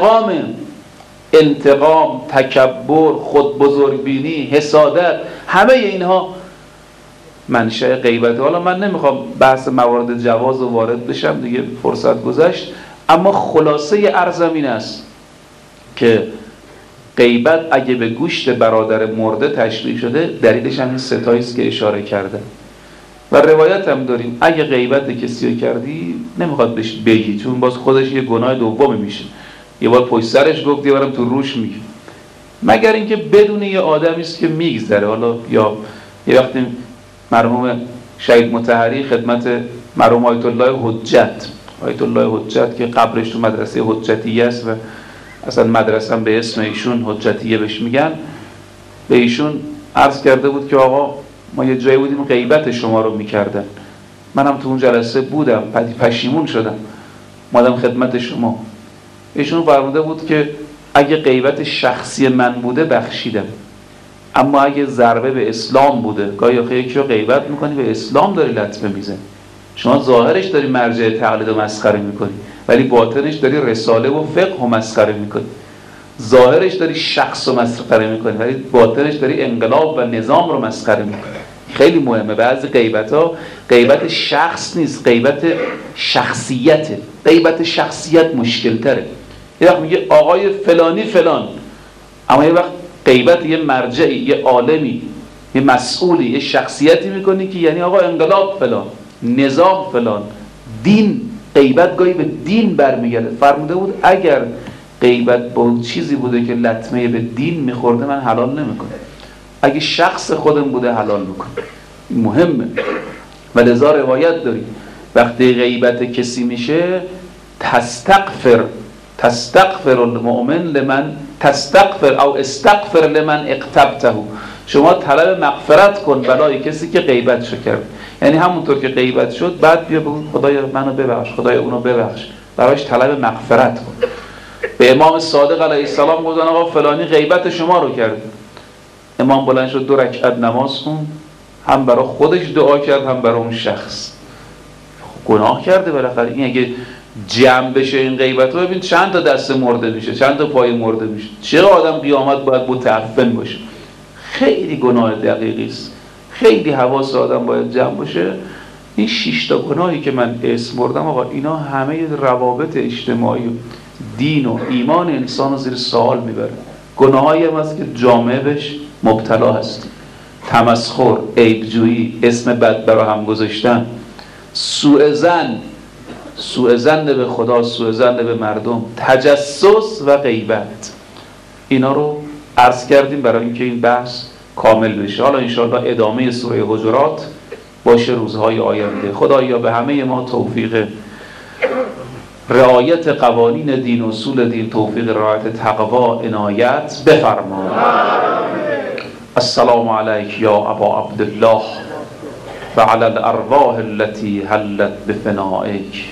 انتقام، تکبر، خود بزرگبینی، حسادت، همه اینها منشأ غیبت. حالا من نمیخوام بحث موارد جواز رو وارد بشم دیگه، فرصت گذشت، اما خلاصه عرضم این است که غیبت اگه به گوشت برادر مرده تشبیه شده، دلیلش هم این ستایی است که اشاره کرده. و روایت هم داریم اگه غیبت کسی رو کردی نمیخواد بهش بگی، چون باز خودش یه گناه دومی میشه. یه بار پشت سرش گفت، یه بارم تو روش میگه، مگر اینکه بدون یه آدمی است که میگذره. حالا یا یه وقتی مرحوم شهید مطهری خدمت مرحوم آیت الله حجت که قبرش تو مدرسه حجتیه است و اصلا مدرسه هم به اسم ایشون حجتیه بهش میگن، به ایشون عرض کرده بود که آقا ما یه جایی بودیم غیبت شما رو میکردن، منم تو اون جلسه بودم، پشیمون شدم مادم خدمت شما. ایشون فرموده بود که اگه غیبت شخصی من بوده بخشیدم، اما اگه ضربه به اسلام بوده، گاهی آخه یکی رو غیبت میکنی به اسلام داری لطمه میزنی، شما ظاهرش داری مرجع تقلید و مسخره میکنی ولی باطنش داری رساله و فقه و مسخره میکنی. ظاهرش داری شخص رو مسخره میکنی ولی باطنش داری انقلاب و نظام رو مسخره میکنی. خیلی مهمه. بعضی غیبت‌ها غیبت شخص نیست، غیبت شخصیته. غیبت شخصیت مشکل تره. یه وقت میگه آقای فلانی فلان، اما یه وقت غیبت یه مرجعی، یه عالمی، یه مسئولی، یه شخصیتی میکنی که یعنی آقا انقلاب فلان، نظام فلان، دین. غیبت گاهی به دین برمیگرده. فرموده بود اگر غیبت با چیزی بوده که لطمه به دین میخورده من حلال نمیکنم، اگه شخص خودم بوده حلال میکنم. این مهمه. و لذا روایت داریم وقتی غیبت کسی میشه تستغفر تستغفر المؤمن لمن تستغفر او استغفر لمن اغتبته. شما طلب مغفرت کن برای کسی که غیبت شو کرد. یعنی همونطور که غیبت شد بعد بیا بگو خدایا منو ببخش، خدایا اونو ببخش، براش طلب مغفرت کن. به امام صادق علیه السلام گفتن آقا فلانی غیبت شما رو کرد. امام بلند شد 2 رکعت نماز خوند، هم برای خودش دعا کرد هم برای اون شخص. گناه کرده بالاخره. این اگه جمع بشه این غیبت رو، ببین چند تا دست مرده میشه، چند تا پای مرده میشه. چرا آدم قیامت باید متعفن باشه؟ خیلی گناه دقیقی است. خیلی حواس آدم باید جمع باشه. این 6 تا گناهی که من اسم بردم آقا، اینا همه روابط اجتماعی و دین و ایمان انسان رو زیر سوال میبره. گناهایی هم هست که جامعه بهش مبتلا هست: تمسخر، عیبجویی، اسم بد برا هم گذاشتن، سوء ظن به خدا، سوء ظن به مردم، تجسس و غیبت. اینا رو عرض کردیم برای اینکه این بحث کامل بشه. حالا انشاءالله ادامه سوره حجرات باشه روزهای آینده. خدایا به همه ما توفیق رعایت قوانین دین و اصول دین، توفیق رعایت تقوا عنایت بفرما. السلام علیک یا ابا عبدالله و علی الارواح التي حلت بفنائک.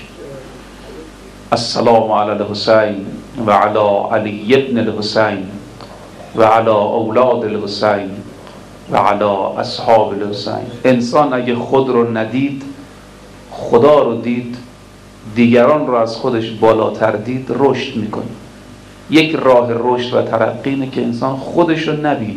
السلام علی الحسین و علی علی ابن الحسین و علی اولاد الحسین و علی اصحاب الحسین. انسان اگه خود رو ندید، خدا رو دید، دیگران رو از خودش بالاتر دید، رشد میکنه. یک راه رشد و ترقی اینه که انسان خودش رو نبینه،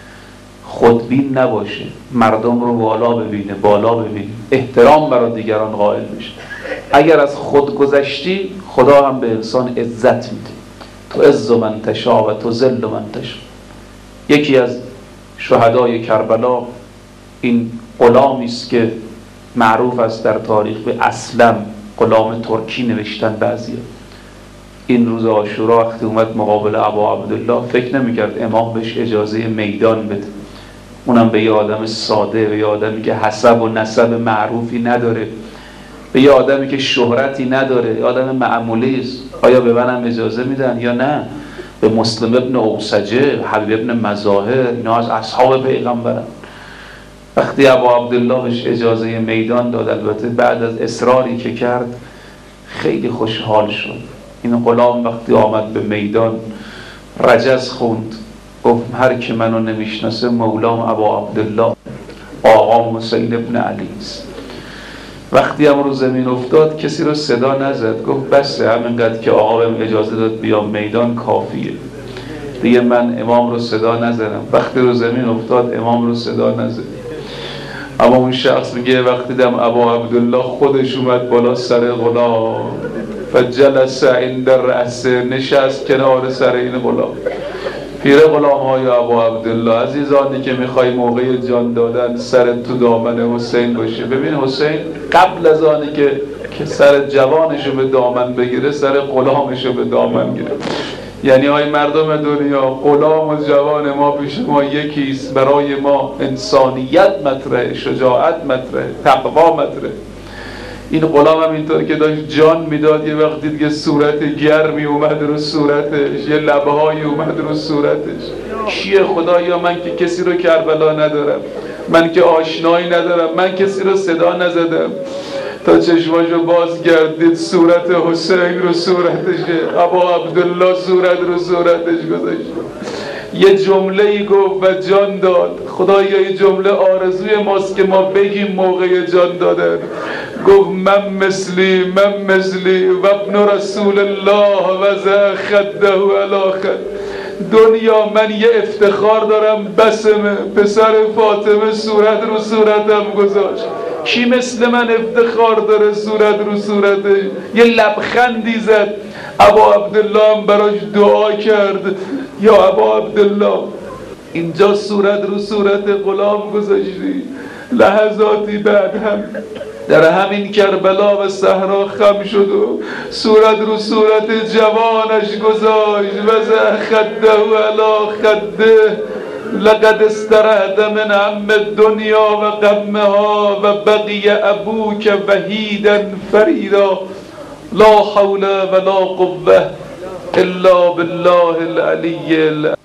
خودبین نباشه، مردم رو بالا ببینه، احترام برای دیگران قائل بشه. اگر از خود گذشتی، خدا هم به انسان عزت میده. تو عز من تشا و تو ذل من تشا. یکی از شهدای کربلا این غلامی است که معروف است در تاریخ به اسلم، غلام ترکی نوشتن بعضیا. این روز عاشورا وقتی اومد مقابل ابا عبدالله، فکر نمیکرد امام بهش اجازه میدان بده، اونم به یه آدم ساده، به یه آدمی که حسب و نسب معروفی نداره، به یه آدمی که شهرتی نداره، آدم معمولی است. آیا به منم اجازه میدن یا نه؟ به مسلم ابن اوسجه، حبیب ابن مظاهر، اینا از اصحاب پیغمبرن. وقتی ابا عبدالله بهش اجازه میدان داد، البته بعد از اصراری که کرد، خیلی خوشحال شد. این غلام وقتی آمد به میدان رجز خوند، گفت هر که منو نمیشناسه مولام ابا عبدالله، آقام حسین ابن علی است. وقتی هم رو زمین افتاد کسی رو صدا نزد، گفت بسه، همینقدر که آقا بهم اجازه داد بیام میدان کافیه دیگه، من امام رو صدا نزدم. وقتی رو زمین افتاد امام رو صدا نزد. اما اون شخص میگه وقتی دم ابا عبدالله خودش اومد بالا سر غلام، فجلس عند الرأس، نشست کنار سر این غلام. پیر غلام های ابا عبدالله، عزیزانی که میخوای موقع جان دادن سرت تو دامن حسین باشه. ببین حسین قبل از آنی که سر جوانشو به دامن بگیره، سر غلامشو به دامن گیره. یعنی های مردم دنیا، غلام و جوان ما پیش ما یکیست. برای ما انسانیت مطرحه، شجاعت مطرحه، تقوا مطرحه. این غلام هم اینطور که داشت جان میداد، یه وقتی دیگه صورت گرمی اومد رو صورتش، یه لبهایی اومد رو صورتش. کیه خدایا؟ من که کسی رو کربلا ندارم، من که آشنایی ندارم، من کسی رو صدا نزدم. تا چشماشو باز گردید، صورت حسین رو صورتشه، ابا عبدالله صورت رو صورتش گذاشت. یه جمله‌ای گفت و جان داد. خدایا یه جمله آرزوی ماست که ما بگیم موقع جان دادن. گفت من مثلی و ابن رسول الله و ذا خده علی خد. دنیا من یه افتخار دارم، بسمه پسر فاطمه صورت رو صورتم گذاشت. کی مثل من افتخار داره صورت رو صورتش؟ یه لبخندی زد. ابا عبدالله هم براش دعا کرد، یا ابا عبدالله اینجا صورت رو صورت غلام گذاشتی. لحظاتی بعد هم در همین کربلا و صحرا خم شد و صورت رو صورت جوانش گذاشت. و ذا خده علی خده لقد استرحت من هم الدنیا و غمها و بقی ابوک وحیدا فریدا لا حول ولا قوه إلا بالله العلي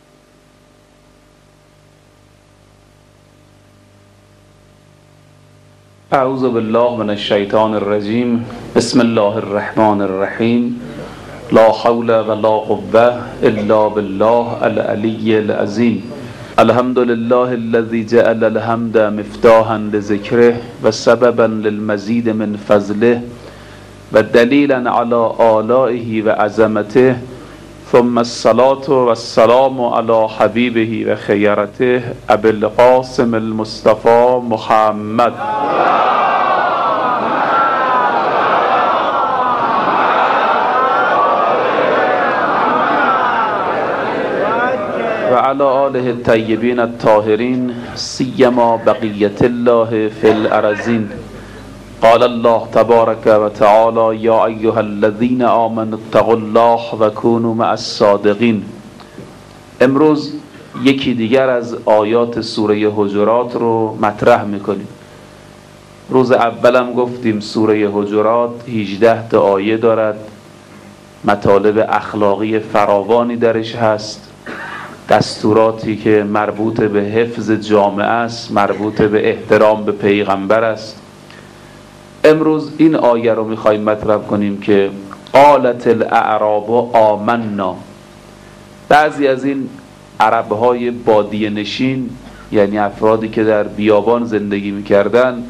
أعوذ بالله من الشيطان الرجيم بسم الله الرحمن الرحيم لا حول ولا قوة إلا بالله العلي العظيم الحمد لله الذي جعل الحمد مفتاحا لذكره وسببا للمزيد من فضله ودليلا على آلائه وعظمته ثم الصلاة والسلام على حبيبه وخيرته أبي القاسم المصطفى محمد وعلى آله الطيبين الطاهرين سيما بقية الله في الأرضين قال الله تبارك وتعالى يا أيها الذين آمنوا اتقوا الله وكونوا مع الصادقين. امروز یکی دیگر از آیات سوره حجرات رو مطرح میکنیم. روز اولم گفتیم سوره حجرات 18 تا آیه دارد، مطالب اخلاقی فراوانی درش هست، دستوراتی که مربوط به حفظ جامعه است، مربوط به احترام به پیغمبر است. امروز این آیه رو میخوایم مطرح کنیم که قالت الاعراب آمنا. بعضی از این عربهای بادیه نشین، یعنی افرادی که در بیابان زندگی میکردن،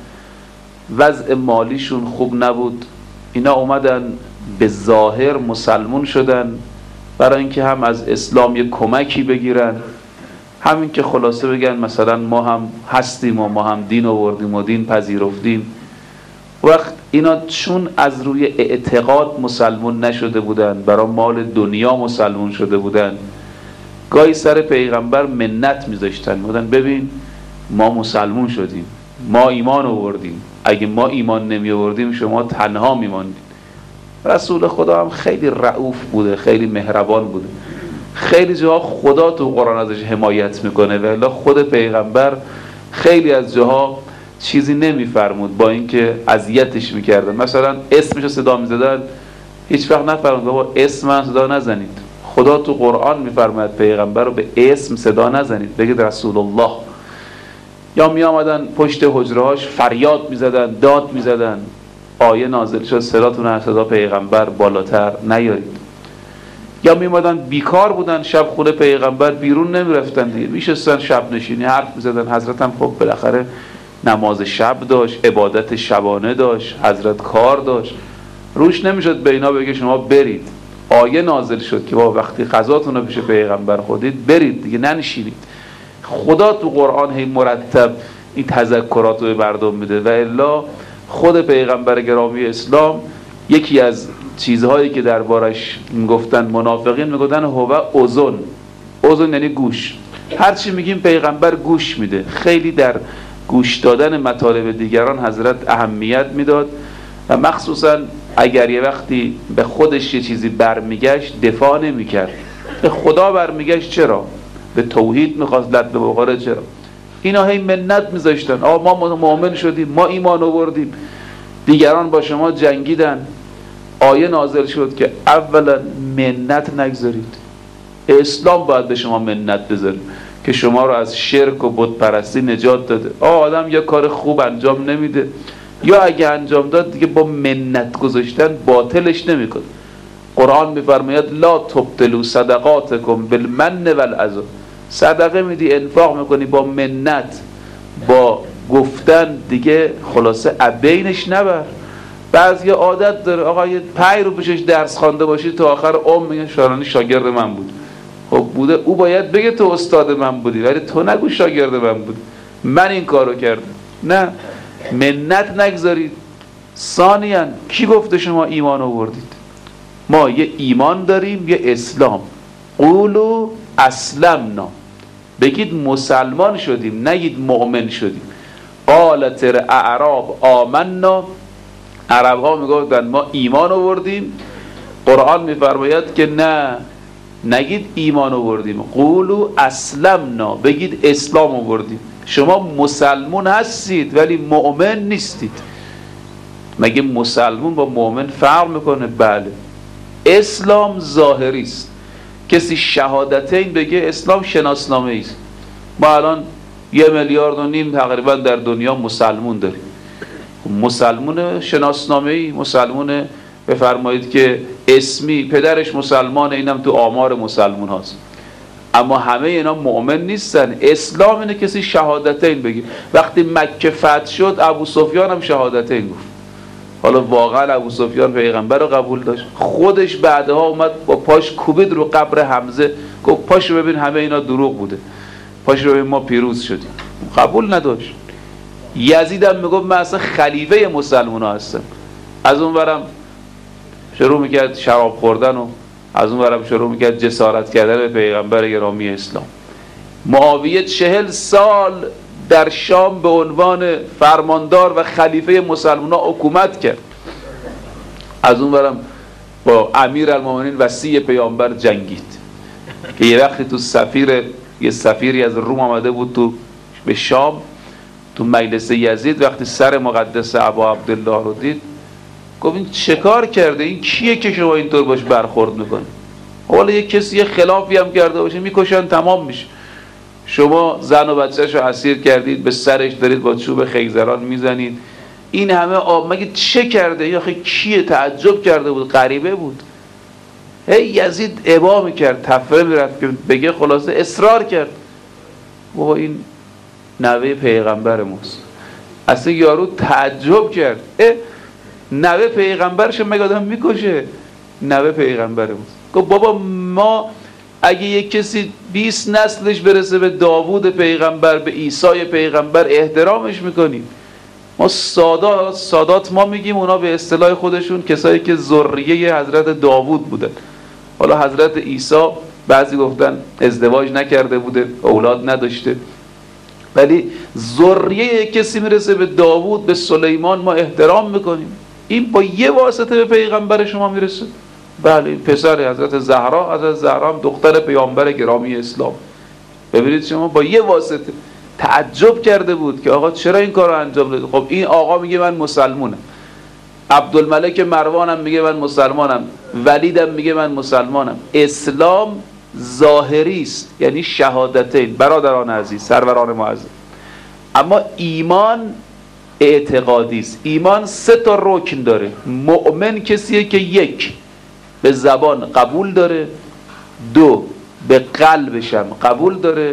وضع مالیشون خوب نبود، اینا اومدن به ظاهر مسلمون شدن برای اینکه هم از اسلام یک کمکی بگیرن، همین که خلاصه بگن مثلا ما هم هستیم و ما هم دین آوردیم و دین پذیرفتیم. وقت اینا چون از روی اعتقاد مسلمون نشده بودن، برای مال دنیا مسلمون شده بودن، گاهی سر پیغمبر منت میذاشتن، بودن ببین ما مسلمون شدیم، ما ایمان آوردیم، اگه ما ایمان نمی آوردیم شما تنها میماندید. رسول خدا هم خیلی رئوف بوده، خیلی مهربان بوده. خیلی جاها خدا تو قرآن ازش حمایت میکنه و الا خود پیغمبر خیلی از جاها چیزی نمیفرمود، با اینکه اذیتش میکردن. مثلا اسمش رو صدا میزدن، هیچ وقت نفرمود بابا اسم من صدا نزنید. خدا تو قرآن میفرماید پیغمبر رو به اسم صدا نزنید، بگید رسول الله. یا می آمدن پشت حجرهاش فریاد میزدن، داد میزدن، آیه نازل شد صداتون از صدا پیغمبر بالاتر نیارید. یا می آمدن بیکار بودن، شب خونه پیغمبر بیرون نمیرفتن دیگه، میشستن شب نشینی حرف میزدن. حضرت هم خب بالاخره نماز شب داشت، عبادت شبانه داشت، حضرت کار داشت، روش نمیشد به اینا بگه شما برید. آیه نازل شد که با وقتی غذاتون رو پیش پیغمبر خودید برید دیگه، ننشینید. خدا تو قرآن هی مرتب این تذکرات رو به مردم میده و الا خود پیغمبر گرامی اسلام یکی از چیزهایی که دربارش میگفتن منافقین، میگفتن هو اذن. اذن یعنی گوش، هرچی میگیم پیغمبر گوش میده. خیلی در گوش دادن مطالب دیگران حضرت اهمیت میداد و مخصوصا اگر یه وقتی به خودش یه چیزی برمیگشت دفاع نمیکرد. به خدا برمیگشت چرا؟ به توحید میخواست لط بخوره چرا؟ اینا هی منت میذاشتن، ما مؤمن شدیم، ما ایمان آوردیم، دیگران با شما جنگیدن. آیه نازل شد که اولا منت نگذارید، اسلام باید به شما منت بذاره که شما رو از شرک و بت پرستی نجات داده. آدم یا کار خوب انجام نمیده یا اگه انجام داد دیگه با منت گذاشتن باطلش نمیکنه. قرآن میفرماید لا تبطلوا صدقاتکم بالمن والاذی. صدقه میدی، انفاق میکنی، با منت، با گفتن دیگه خلاصه ابینش نبر. بعضی عادت داره آقا یه 5 رو پیشش درس خوانده باشی تا آخر عمر میگه شارانی شاگرد من بود. خب بوده، او باید بگه تو استاد من بودی، ولی تو نگو شاگرد من بودی، من این کارو کردم. نه، منت نگذارید. ثانیاً کی گفته شما ایمان آوردید؟ ما یه ایمان داریم، یه اسلام. قولوا اسلمنا، بگید مسلمان شدیم، نگید مؤمن شدیم. قالت الاعراب آمنا، عرب ها میگفتن ما ایمان آوردیم. قرآن میفرماید که نه، نگید ایمان آوردیم، قولوا اسلمنا، بگید اسلام آوردیم. شما مسلمون هستید ولی مؤمن نیستید. مگه مسلمون با مؤمن فرق میکنه؟ بله. اسلام ظاهری است، کسی شهادتین بگه اسلام شناسنامه ایست. ما الان 1.5 میلیارد تقریبا در دنیا مسلمون داریم. مسلمون شناسنامه‌ای، مسلمون بفرمایید که اسمی، پدرش مسلمانه، اینم تو آمار مسلمون هاست، اما همه اینا مؤمن نیستن. اسلام اینه کسی شهادتین بگه. وقتی مکه فتح شد ابو سفیان هم شهادتین گفت. حالا واقعا ابو سفیان پیغمبر رو قبول داشت؟ خودش بعدها اومد با پاش کوبید رو قبر حمزه، گفت پاشو ببین همه اینا دروغ بوده، پاشو ببین ما پیروز شدیم. قبول نداشت. یزید هم میگفت من اصلا خلیفه مسلمان ها هستم. از اون ورم شروع میکرد شراب خوردن و از اون ورم شروع میکرد جسارت کردن به پیغمبر گرامی اسلام. معاویه 40 سال در شام به عنوان فرماندار و خلیفه مسلمان ها حکومت کرد. از اون ورم با امیرالمومنین وصی پیامبر جنگید که یه وقتی تو یه سفیری از روم آمده بود تو به شام، تو مجلس یزید، وقتی سر مقدس ابا عبدالله رو دید گفت این چه کار کرده؟ این کیه که شما اینطور باش برخورد میکنید؟ حالا یک کسی یه خلافی هم کرده باشه میکشن تمام میشه. شما زن و بچه‌ش رو اسیر کردید، به سرش دارید با چوب خیزران میزنید. این همه مگه چه کرده؟ یا کیه؟ تعجب کرده بود، غریبه بود. یزید ابا میکرد، تفره میرفت که بگه، خلاصه اصرار کرد. بابا این نوه پیغمبر موست. اصلا یارو تعجب کرد، نوه پیغمبرش مگه آدم میکشه؟ نوه پیغمبر موست. گفت بابا ما اگه یک کسی 20 نسلش برسه به داوود پیغمبر، به عیسی پیغمبر، احترامش میکنیم. ما سادات ما میگیم، اونا به اصطلاح خودشون کسایی که ذریه حضرت داوود بودن. حالا حضرت عیسی بعضی گفتن ازدواج نکرده بوده، اولاد نداشته، ولی ذریه کسی میرسه به داوود، به سلیمان، ما احترام میکنیم. این با یه واسطه به پیغمبر شما میرسه. بله، این پسر حضرت زهرا، حضرت زهرا هم دختر پیامبر گرامی اسلام. ببینید شما، با یه واسطه. تعجب کرده بود که آقا چرا این کار رو انجام دادی؟ خب این آقا میگه من مسلمونم، عبدالملک مروانم میگه من مسلمانم، ولیدم میگه من مسلمانم. اسلام ظاهری است، یعنی شهادتین. برادران عزیز، سروران معزز، اما ایمان اعتقادی است. ایمان 3 رکن داره. مؤمن کسیه که 1 به زبان قبول داره، 2 به قلبش هم قبول داره،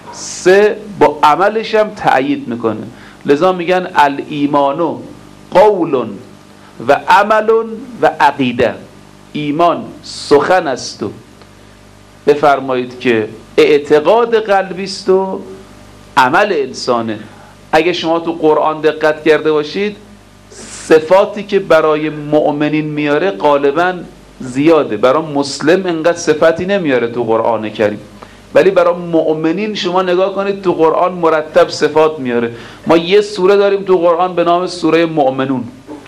3 با عملش هم تأیید میکنه. لذا میگن الایمان قول و عمل و عقیده. ایمان سخن است و بفرمایید که اعتقاد قلبی است و عمل انسانه. اگه شما تو قرآن دقت کرده باشید، صفاتی که برای مؤمنین میاره غالباً زیاده. برای مسلم انقدر صفتی نمیاره تو قرآن کریم، ولی برای مؤمنین شما نگاه کنید تو قرآن مرتب صفات میاره. ما یه سوره داریم تو قرآن به نام سوره مؤمنون،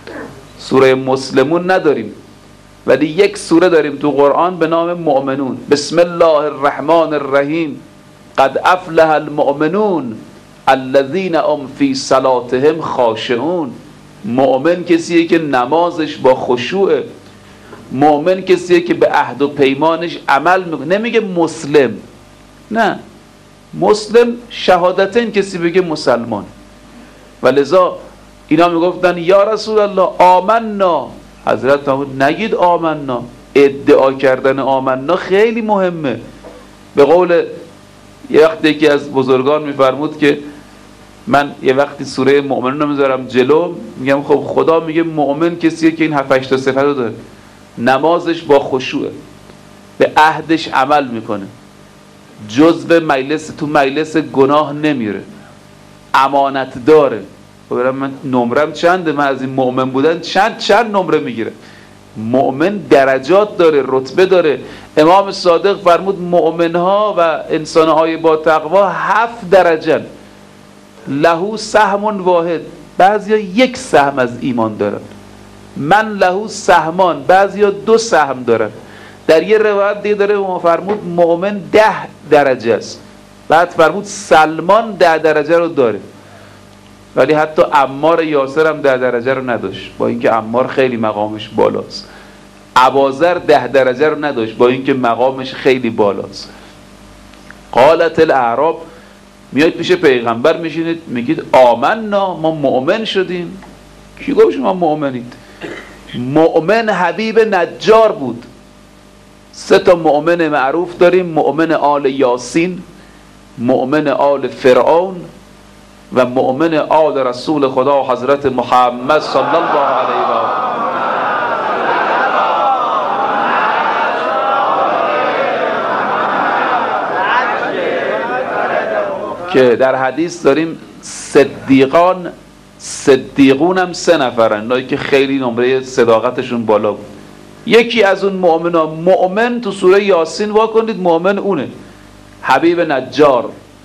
سوره مسلمون نداریم، ولی یک سوره داریم تو قرآن به نام مؤمنون. بسم الله الرحمن الرحیم، قد افلح المؤمنون الذین هم فی صلاتهم خاشعون. مؤمن کسیه که نمازش با خشوعه. مؤمن کسیه که به عهد و پیمانش عمل میکنه. نمیگه مسلم، نه، مسلم شهادتین کسی بگه مسلمان. و لذا اینا میگفتن یا رسول الله آمنا. حضرت محمد نگید آمنا. ادعا کردن آمنا خیلی مهمه. به قول یه وقتی یکی از بزرگان میفرمود که من یه وقتی سوره مؤمنون رو میذارم جلو، میگم خب خدا میگه مؤمن کسیه که این 7-8 صفت رو داره. نمازش با خشوعه، به عهدش عمل میکنه، جزء مجلس، تو مجلس گناه نمیره، امانت داره. برم من نمرم چنده؟ من از این مؤمن بودن چند نمره میگیره. مؤمن درجات داره، رتبه داره. امام صادق فرمود مؤمنها و انسانهای با تقوا 7 درجه. له سهم واحد، بعضیا 1 سهم از ایمان دارن. من له سهمان، بعضیا 2 سهم دارن. در یه روایت دیگه داره فرمود مؤمن 10 درجه است. بعد فرمود سلمان 10 درجه رو داره، ولی حتی عمار یاسر هم 10 درجه رو نداشت، با اینکه عمار خیلی مقامش بالاست. ابوذر 10 درجه رو نداشت با اینکه مقامش خیلی بالاست. قالت الاعراب، میاد پیش پیغمبر میشینید میگید آمنا، ما مؤمن شدیم. کی گفت شما مؤمنید؟ مؤمن حبیب نجار بود. 3 تا مؤمن معروف داریم: مؤمن آل یاسین، مؤمن آل فرعون و مؤمن آل رسول خدا حضرت محمد صلی الله علیه و آله. که در حدیث داریم صدیقون هم 3 نفرن، اونایی که خیلی نمره صداقتشون بالا بود. یکی از اون مؤمن تو سوره یاسین واکنید، مؤمن اونه، حبیب نجار.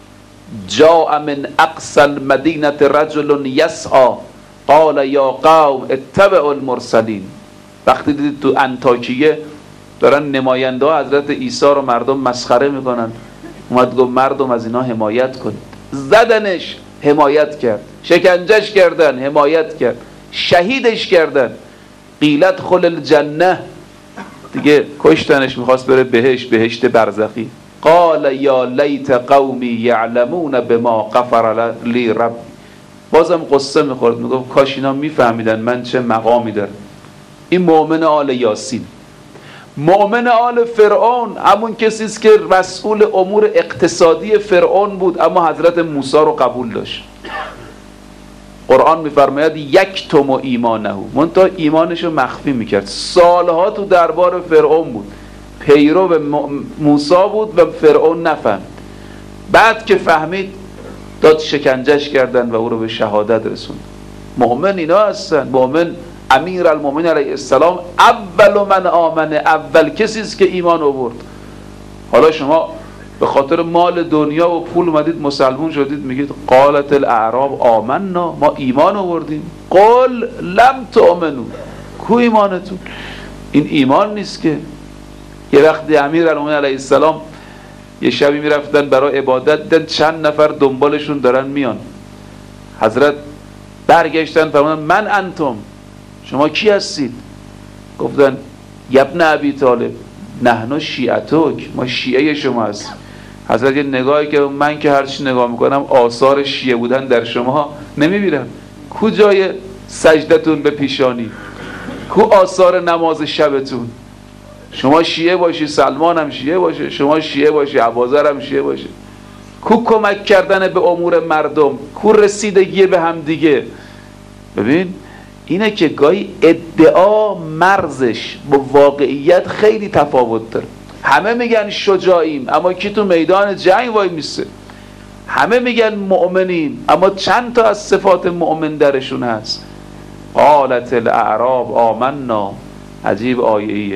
جاء من اقصى المدینه رجل یسعى قال یا قوم اتبعوا المرسلین. وقتی دیدید تو انطاکیه دارن نماینده ها حضرت عیسی رو مردم مسخره میکنن، اومد گفت مردم از اینا حمایت کنید. زدنش، حمایت کرد. شکنجش کردن، حمایت کرد. شهیدش کردن. قیلت خل الجنه، دیگه کشتنش، میخواست بره بهشت برزخی. قال یا لیت قومی یعلمون بما غفر لی رب. بازم قصه میخورد، میگفت کاش اینا میفهمیدن من چه مقامی دارم. این مؤمن آل یاسین. مؤمن آل فرعون همون کسی است که مسئول امور اقتصادی فرعون بود، اما حضرت موسی رو قبول داشت. قرآن میفرماید یکتم ایمانه، منتها ایمانش رو مخفی میکرد. سالها تو دربار فرعون بود، پیرو موسی بود و فرعون نفهمید. بعد که فهمید داد شکنجش کردن و او رو به شهادت رسوند. مؤمن اینا هستن. مؤمن امیر المؤمنین علیه السلام اول من آمنه، اول کسی است که ایمان آورد. حالا شما به خاطر مال دنیا و پول اومدید مسلمون شدید، میگید قالت الاعراب آمنا، ما ایمان آوردیم. قل لم تؤمنوا، کو ایمانتون؟ این ایمان نیست که. یه وقتی امیر المؤمنین علیه السلام یه شبی میرفتن برای عبادت، دن چند نفر دنبالشون دارن میان. حضرت برگشتن فرمودن من انتم، شما کی هستید؟ گفتن ابن ابی طالب نحن شیعتک، ما شیعه شما هستیم. حضرت یه نگاهی که من که هرچی نگاه میکنم آثار شیعه بودن در شما نمیبینم. کجای سجدتون به پیشانی؟ کو آثار نماز شبتون؟ شما شیعه باشی سلمان هم شیعه باشه، شما شیعه باشی ابوذر هم شیعه باشه. کو کمک کردن به امور مردم، کو رسیدگی به هم دیگه. ببین اینه که گاهی ادعا مرزش با واقعیت خیلی تفاوت داره. همه میگن شجاعیم اما کی تو میدان جنگ وای میسته. همه میگن مؤمنیم اما چند تا از صفات مؤمن درشون هست. قالت الاعراب آمنا، عجیب آیه‌ایه.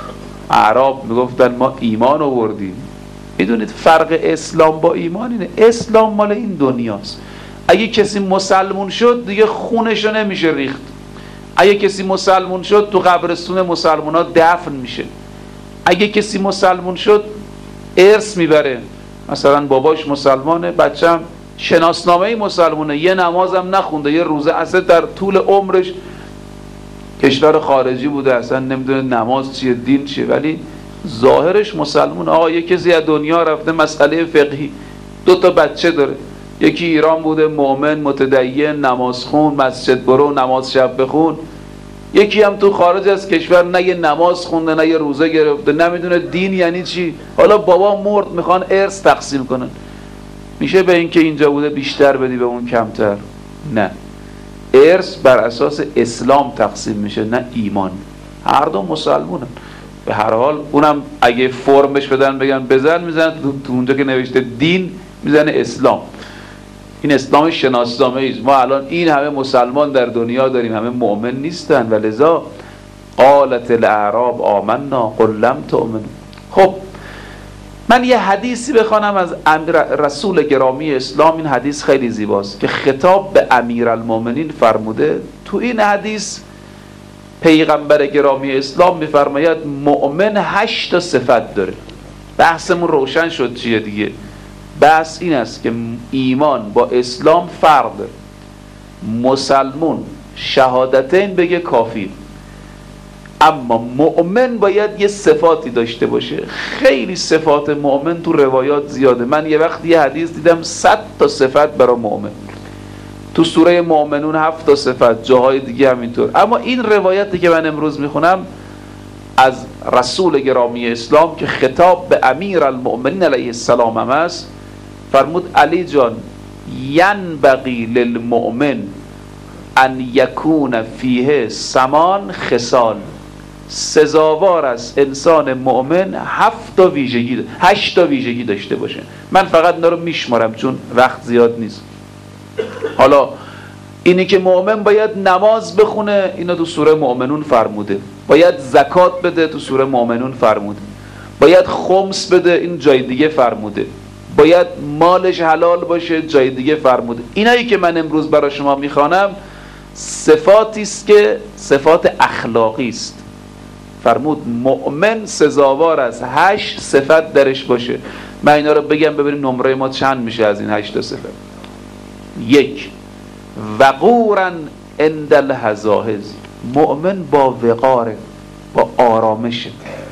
اعراب میگفتن ما ایمان آوردیم. میدونید فرق اسلام با ایمان اینه، اسلام مال این دنیاست. اگه کسی مسلمون شد دیگه خونشو نمیشه ریخت. اگه کسی مسلمون شد تو قبرستون مسلمونا دفن میشه. اگه کسی مسلمون شد ارث میبره. مثلا باباش مسلمانه، بچه‌م شناسنامه مسلمونه، یه نمازم نخونده، یه روزه اصلا در طول عمرش کشور خارجی بوده، اصلا نمیدونه نماز چیه، دین چیه، ولی ظاهرش مسلمون. آقا یه کسی از دنیا رفته مسئله فقهی، 2 تا بچه داره، یکی ایران بوده مؤمن متدین نماز خون، مسجد برو نماز شب بخون، یکی هم تو خارج از کشور نه یه نماز خونده نه یه روزه گرفته، نمیدونه دین یعنی چی. حالا بابا مرد میخوان ارث تقسیم کنن، میشه به این که اینجا بوده بیشتر بدی به اون کمتر؟ نه، ارث بر اساس اسلام تقسیم میشه نه ایمان. هر دو مسلمونن به هر حال. اونم اگه فرمش بدن بگن بزن میزنه تو اونجا که نوشته دین میزنه اسلام. این اسلام شناسنامه ایست. ما الان این همه مسلمان در دنیا داریم، همه مؤمن نیستن و لذا قالت الاعراب آمنا قل لم تؤمنوا. خب من یه حدیثی بخوانم از رسول گرامی اسلام. این حدیث خیلی زیباست که خطاب به امیرالمومنین فرموده. تو این حدیث پیغمبر گرامی اسلام میفرماید مؤمن 8 تا صفت داره. بحثمون روشن شد چیه دیگه. بحث این است که ایمان با اسلام فرق داره. مسلمون شهادتین بگه کافی، اما مؤمن باید یه صفاتی داشته باشه. خیلی صفات مؤمن تو روایات زیاده. من یه وقت یه حدیث دیدم 100 تا صفت برای مؤمن، تو سوره مؤمنون 7 تا صفت، جاهای دیگه همینطور. اما این روایتی که من امروز میخونم از رسول گرامی اسلام که خطاب به امیر المؤمنین علیه السلام هم است، فرمود علی جان ینبغی للمؤمن ان یکون فیه 8 خصال، سزاوار است انسان مؤمن 8 تا ویژگی داشته باشه. من فقط اینا رو میشمارم چون وقت زیاد نیست. حالا اینی که مؤمن باید نماز بخونه، اینا تو سوره مؤمنون فرموده. باید زکات بده، تو سوره مؤمنون فرموده. باید خمس بده، این جای دیگه فرموده. باید مالش حلال باشه، جای دیگه فرموده. اینایی که من امروز برای شما میخوانم صفاتی است که صفات اخلاقی است. فرمود مؤمن سزاوار است 8 صفت درش باشه. من اینا رو بگم ببینیم نمره ما چند میشه از این 8 صفت. 1 وقورا عند الهزاهز، مؤمن با وقاره، با آرامشه.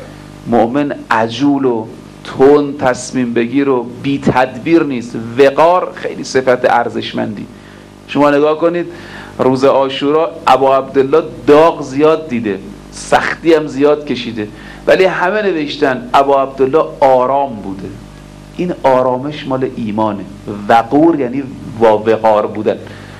مؤمن عجول و تون تصمیم بگیر و بی تدبیر نیست. وقار خیلی صفت ارزشمندی. شما نگاه کنید روز عاشورا ابا عبدالله داغ زیاد دیده، سختی هم زیاد کشیده، ولی همه نوشتن ابا عبدالله آرام بوده. این آرامش مال ایمانه. وقور یعنی وقار بودن.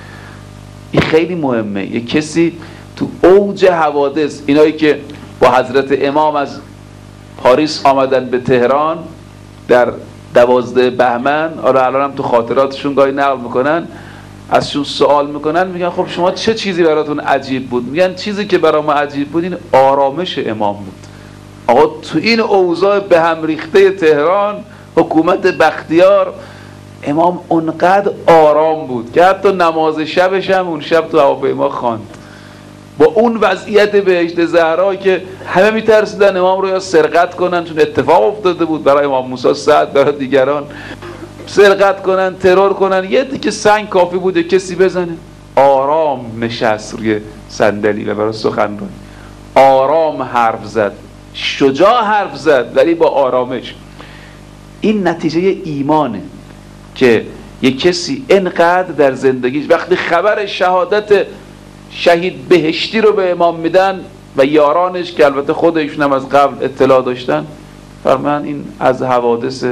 این خیلی مهمه. یک کسی تو اوج حوادث، اینایی که با حضرت امام از پاریس آمدن به تهران در 12 بهمن، الان هم تو خاطراتشون گاهی نقل میکنن، ازشون سوال میکنن، میگن خب شما چه چیزی براتون عجیب بود؟ میگن چیزی که برای ما عجیب بود این آرامش امام بود. آقا تو این اوضاع به هم ریخته تهران، حکومت بختیار، امام اونقدر آرام بود که حتی نماز شبش هم اون شب تو هواپیما خواند. با اون وضعیت بهشت زهرا که همه میترسیدن امام رو یا سرقت کنن، چون اتفاق افتاده بود برای امام موسی سعد، برای دیگران سرقت کنن، ترور کنن، یه دیگه سنگ کافی بوده کسی بزنه. آرام نشست روی صندلی و برای سخنرانی آرام حرف زد، شجاع حرف زد ولی با آرامش. این نتیجه ایمانه که یک کسی اینقدر در زندگیش وقتی خبر شهادت شهید بهشتی رو به امام میدن و یارانش که البته خودشون هم از قبل اطلاع داشتن، فرمان این از حوادث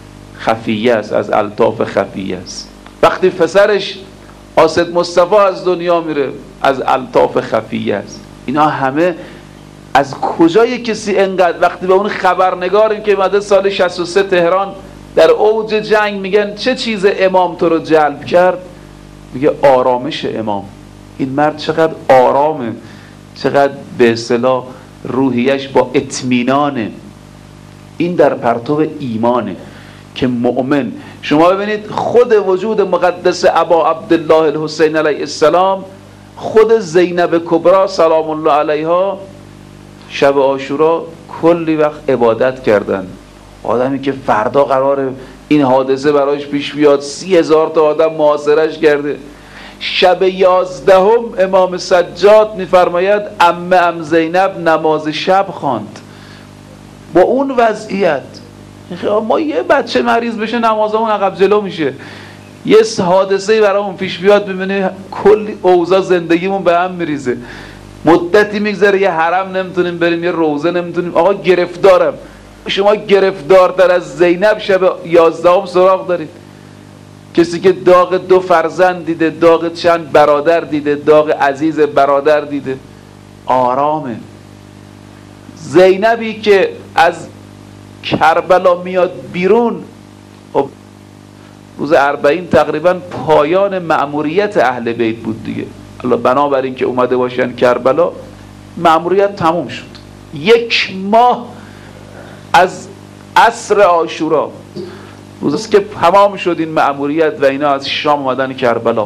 خفیه است، از الطاف خفیه است. وقتی پسرش آسد مصطفی از دنیا میره، از الطاف خفیه است. اینا همه از کجای کسی انقدر وقتی به اون خبرنگاری که اومده سال 63 تهران در اوج جنگ، میگن چه چیز امام تو رو جلب کرد؟ میگه آرامش امام. این مرد چقدر آرامه، چقدر به اصطلاح روحیش با اطمینانه. این در پرتو ایمانه که مؤمن. شما ببینید خود وجود مقدس ابا عبدالله الحسین علیه السلام، خود زینب کبرا سلام الله علیها شب عاشورا کلی وقت عبادت کردن. آدمی که فردا قراره این حادثه براش پیش بیاد، 30,000 تا آدم محاصرش کرده. شب 11 امام سجاد میفرماید ام زینب نماز شب خواند. با اون وضعیت ما یه بچه مریض بشه نمازمون عقب جلو میشه، یه حادثه‌ای برامون پیش بیاد ببینه کلی اوضاع زندگیمون به هم میریزه. مدتی میگذره یه حرم نمیتونیم بریم، یه روزه نمیتونیم. آقا گرفتارم. شما گرفتارتر از زینب شب 11 سراغ دارید؟ کسی که داغ 2 فرزند دیده، داغ چند برادر دیده، داغ عزیز برادر دیده، آرامه. زینبی که از کربلا میاد بیرون، خب روز 40 تقریبا پایان مأموریت اهل بیت بود دیگه. الله بنابراین که اومده باشن کربلا، مأموریت تموم شد. 1 ماه از عصر عاشورا، روزی که تمام شد این مأموریت و اینا از شام اومدن کربلا،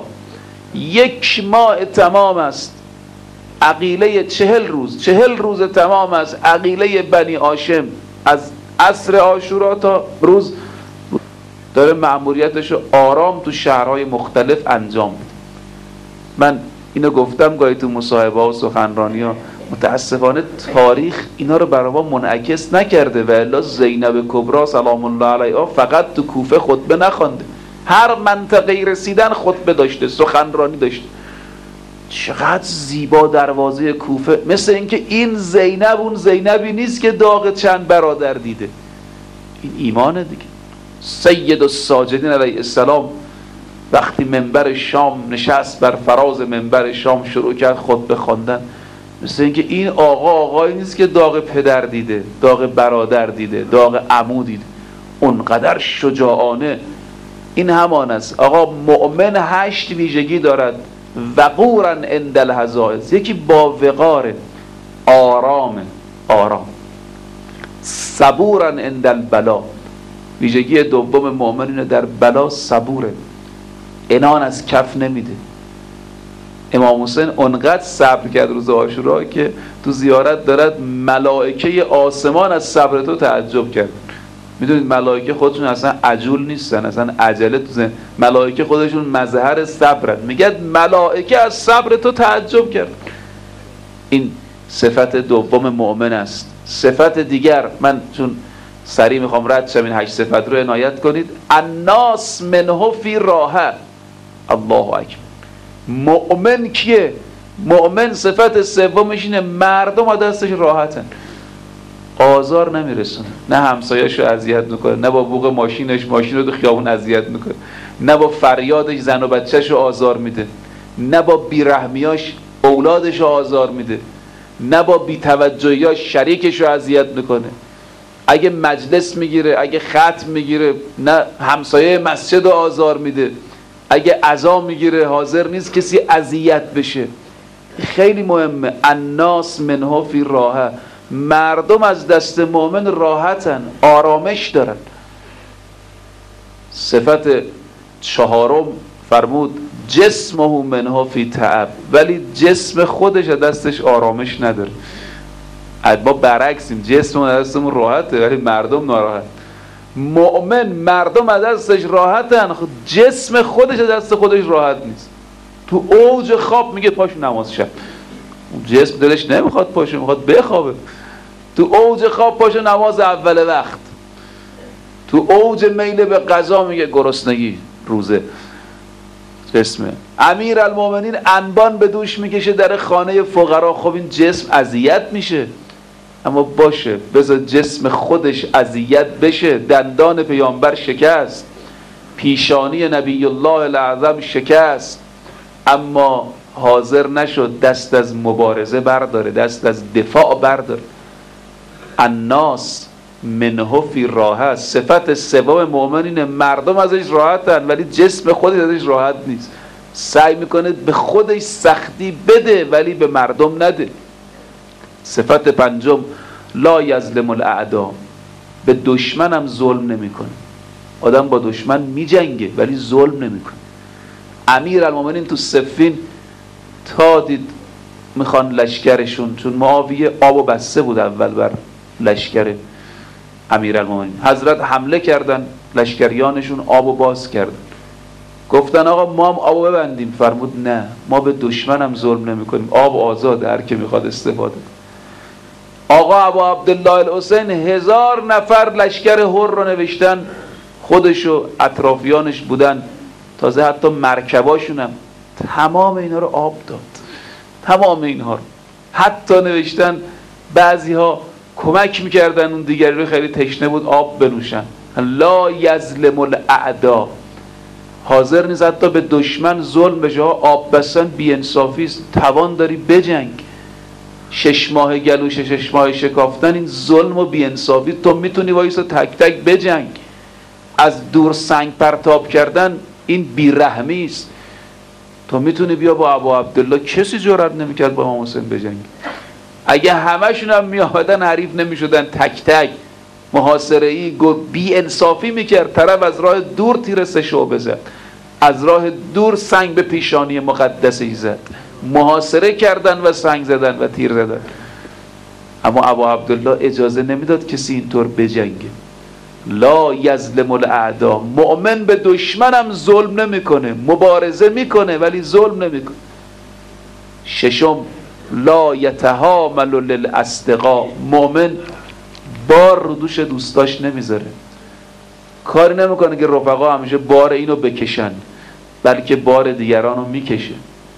1 ماه تمام است. عقیله 40 روز تمام است. عقیله بنی هاشم از عصر عاشورا تا روز داره مأموریتشو آرام تو شهرهای مختلف انجام میده. من اینو گفتم گاهی تو مصاحبه ها و سخنرانی ها، متاسفانه تاریخ اینا رو برای ما منعکس نکرده و الا زینب کبرا سلام الله علیها فقط تو کوفه خطبه نخوانده، هر منطقه رسیدن خطبه داشته، سخنرانی داشته. چقدر زیبا دروازه کوفه، مثل اینکه این زینب اون زینبی نیست که داغ چند برادر دیده. این ایمانه دیگه. سید الساجدین علیه السلام وقتی منبر شام نشست، بر فراز منبر شام شروع کرد خطبه خواندن، مثل اینکه این آقایی نیست که داغ پدر دیده، داغ برادر دیده، داغ عمو دیده. اونقدر شجاعانه. این همان است. آقا مؤمن 8 ویژگی دارد. وقورا عند الحزائز، یکی با وقاره، آرام، صبورا عند البلا. ویژگی دوم مؤمن اینه در بلا صبوره، عنان از کف نمیده. امام حسین اونقدر صبر کرد روز عاشورا که تو زیارت دارد ملائکه آسمان از صبر تو تعجب کرد. میدونید ملائکه خودشون اصلا عجول نیستن، اصلا عجله تو ذهن، ملائکه خودشون مظهر صبرن. میگه ملائکه از صبر تو تعجب کرد. این صفت دوم مؤمن است. صفت دیگر، من چون سریع میخوام رد شم این 8 صفت رو عنایت کنید. الناس منه فی راحه. الله اکبر. مؤمن کیه؟ مؤمن صفت سومش اینه مردم از دستش راحتن، آزار نمیرسونه، نه همسایه‌شو اذیت میکنه، نه با بوق ماشینش ماشین رو تو خیابون اذیت میکنه، نه با فریادش زن و بچه‌شو آزار میده، نه با بیرحمیاش اولادشو آزار میده، نه با بی‌توجهیاش شریکشو اذیت میکنه. اگه مجلس میگیره، اگه ختم میگیره، نه همسایه مسجد رو آزار میده. اگه عزا میگیره حاضر نیست کسی اذیت بشه. خیلی مهمه. الناس منه فی راحه. مردم از دست مؤمن راحتن، آرامش دارن. صفت چهارم فرمود جسمه منه فی تعب، ولی جسم خودش از دستش آرامش نداره. ما برعکسیم، جسم از دستمون راحته ولی مردم ناراحت. مؤمن مردم از دستش راحتن، جسم خودش از دست خودش راحت نیست. تو اوج خواب میگه پاشو نماز شب، جسم دلش نمیخواد پاشو، میخواد بخوابه. تو اوج خواب پاشو نماز اول وقت. تو اوج میل به غذا میگه گرسنگی روزه. جسمه. امیرالمومنین انبان به دوش میکشه در خانه فقرا. خب این جسم اذیت میشه، اما باشه بذار جسم خودش اذیت بشه. دندان پیامبر شکست، پیشانی نبی الله الاعظم شکست، اما حاضر نشد دست از مبارزه برداره، دست از دفاع برداره. الناس منه فی راحه. صفت سوم مؤمن اینه مردم ازش راحتن ولی جسم خودش ازش راحت نیست. سعی میکنه به خودش سختی بده ولی به مردم نده. صفت پنجم لا یظلم الاعدا. به دشمنم ظلم نمیکنه. آدم با دشمن میجنگه ولی ظلم نمیکنه. امیرالمومنین تو صفین تا دید میخوان لشکرشون، چون معاویه آب و بسته بود اول بر لشکر امیرالمومنین، حضرت حمله کردن، لشکریانشون آب و باز کردن. گفتن آقا ما هم آب ببندیم. فرمود نه، ما به دشمنم ظلم نمی کنیم، آب آزاده، هر که میخواد استفاده. آقا ابو عبدالله الحسین 1000 نفر لشکر هر رو نوشتن، خودش و اطرافیانش بودن، تازه حتی مرکباشونم، تمام اینا رو آب داد. تمام اینها رو حتی نوشتن بعضی ها کمک میکردن اون دیگری رو، خیلی تشنه بود آب بنوشن. لا یظلم الاعدا. حاضر نیست حتی به دشمن ظلم بشه. آب بستن بی‌انصافی است. توان داری بجنگ. 6 ماه گلوش 6 ماه شکافتن این ظلم و بی‌انصافی. تو میتونی وایسا تک تک بجنگ. از دور سنگ پرتاب کردن این بی‌رحمی است. تو میتونی بیا با ابو عبدالله، کسی جرئت نمیکرد با امام حسین بجنگه. اگه همشون هم میآمدن حریف نمیشدن، تک تک محاصره ای بی انصافی میکرد. طرف از راه دور تیر 3 شعبه زد، از راه دور سنگ به پیشانی مقدسی زد، محاصره کردن و سنگ زدن و تیر زدن. اما ابو عبدالله اجازه نمیداد کسی اینطور بجنگه. لا یظلم الاعدا. مؤمن به دشمنم ظلم نمیکنه، مبارزه میکنه ولی ظلم نمیکنه. 6م لا یتحامل للاصدقاء، مؤمن بار رو دوش دوستاش نمیذاره، کاری نمیکنه که رفقا همیشه بار اینو بکشن، بلکه بار دیگران رو میکشه.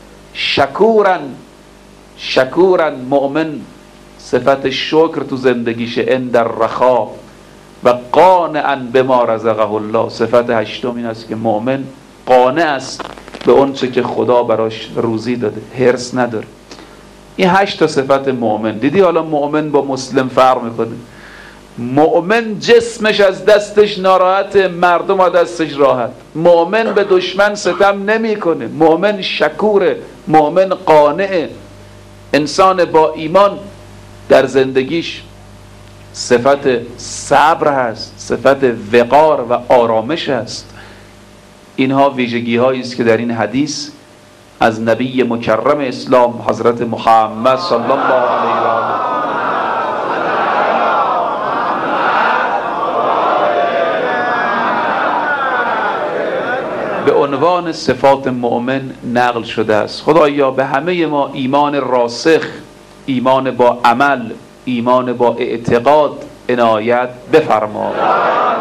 شکورن مؤمن صفت شکر تو زندگیشه، عند الرخا و قانعا بما رزقه الله. صفت هشتم این است که مؤمن قانع است به اون چه که خدا براش روزی داده، حرص نداره. این 8 تا صفت مؤمن. دیدی حالا مؤمن با مسلم فرق میکنه. مؤمن جسمش از دستش ناراحت، مردم از دستش راحت. مؤمن به دشمن ستم نمیکنه، مؤمن شکوره، مؤمن قانعه. انسان با ایمان در زندگیش صفت صبر هست، صفت وقار و آرامش هست. اینها ویژگی هایی است که در این حدیث از نبی مکرم اسلام حضرت محمد صلی الله علیه و آله به عنوان صفات مؤمن نقل شده است. خدایا به همه ما ایمان راسخ، ایمان با عمل، ایمان با اعتقاد عنایت بفرما.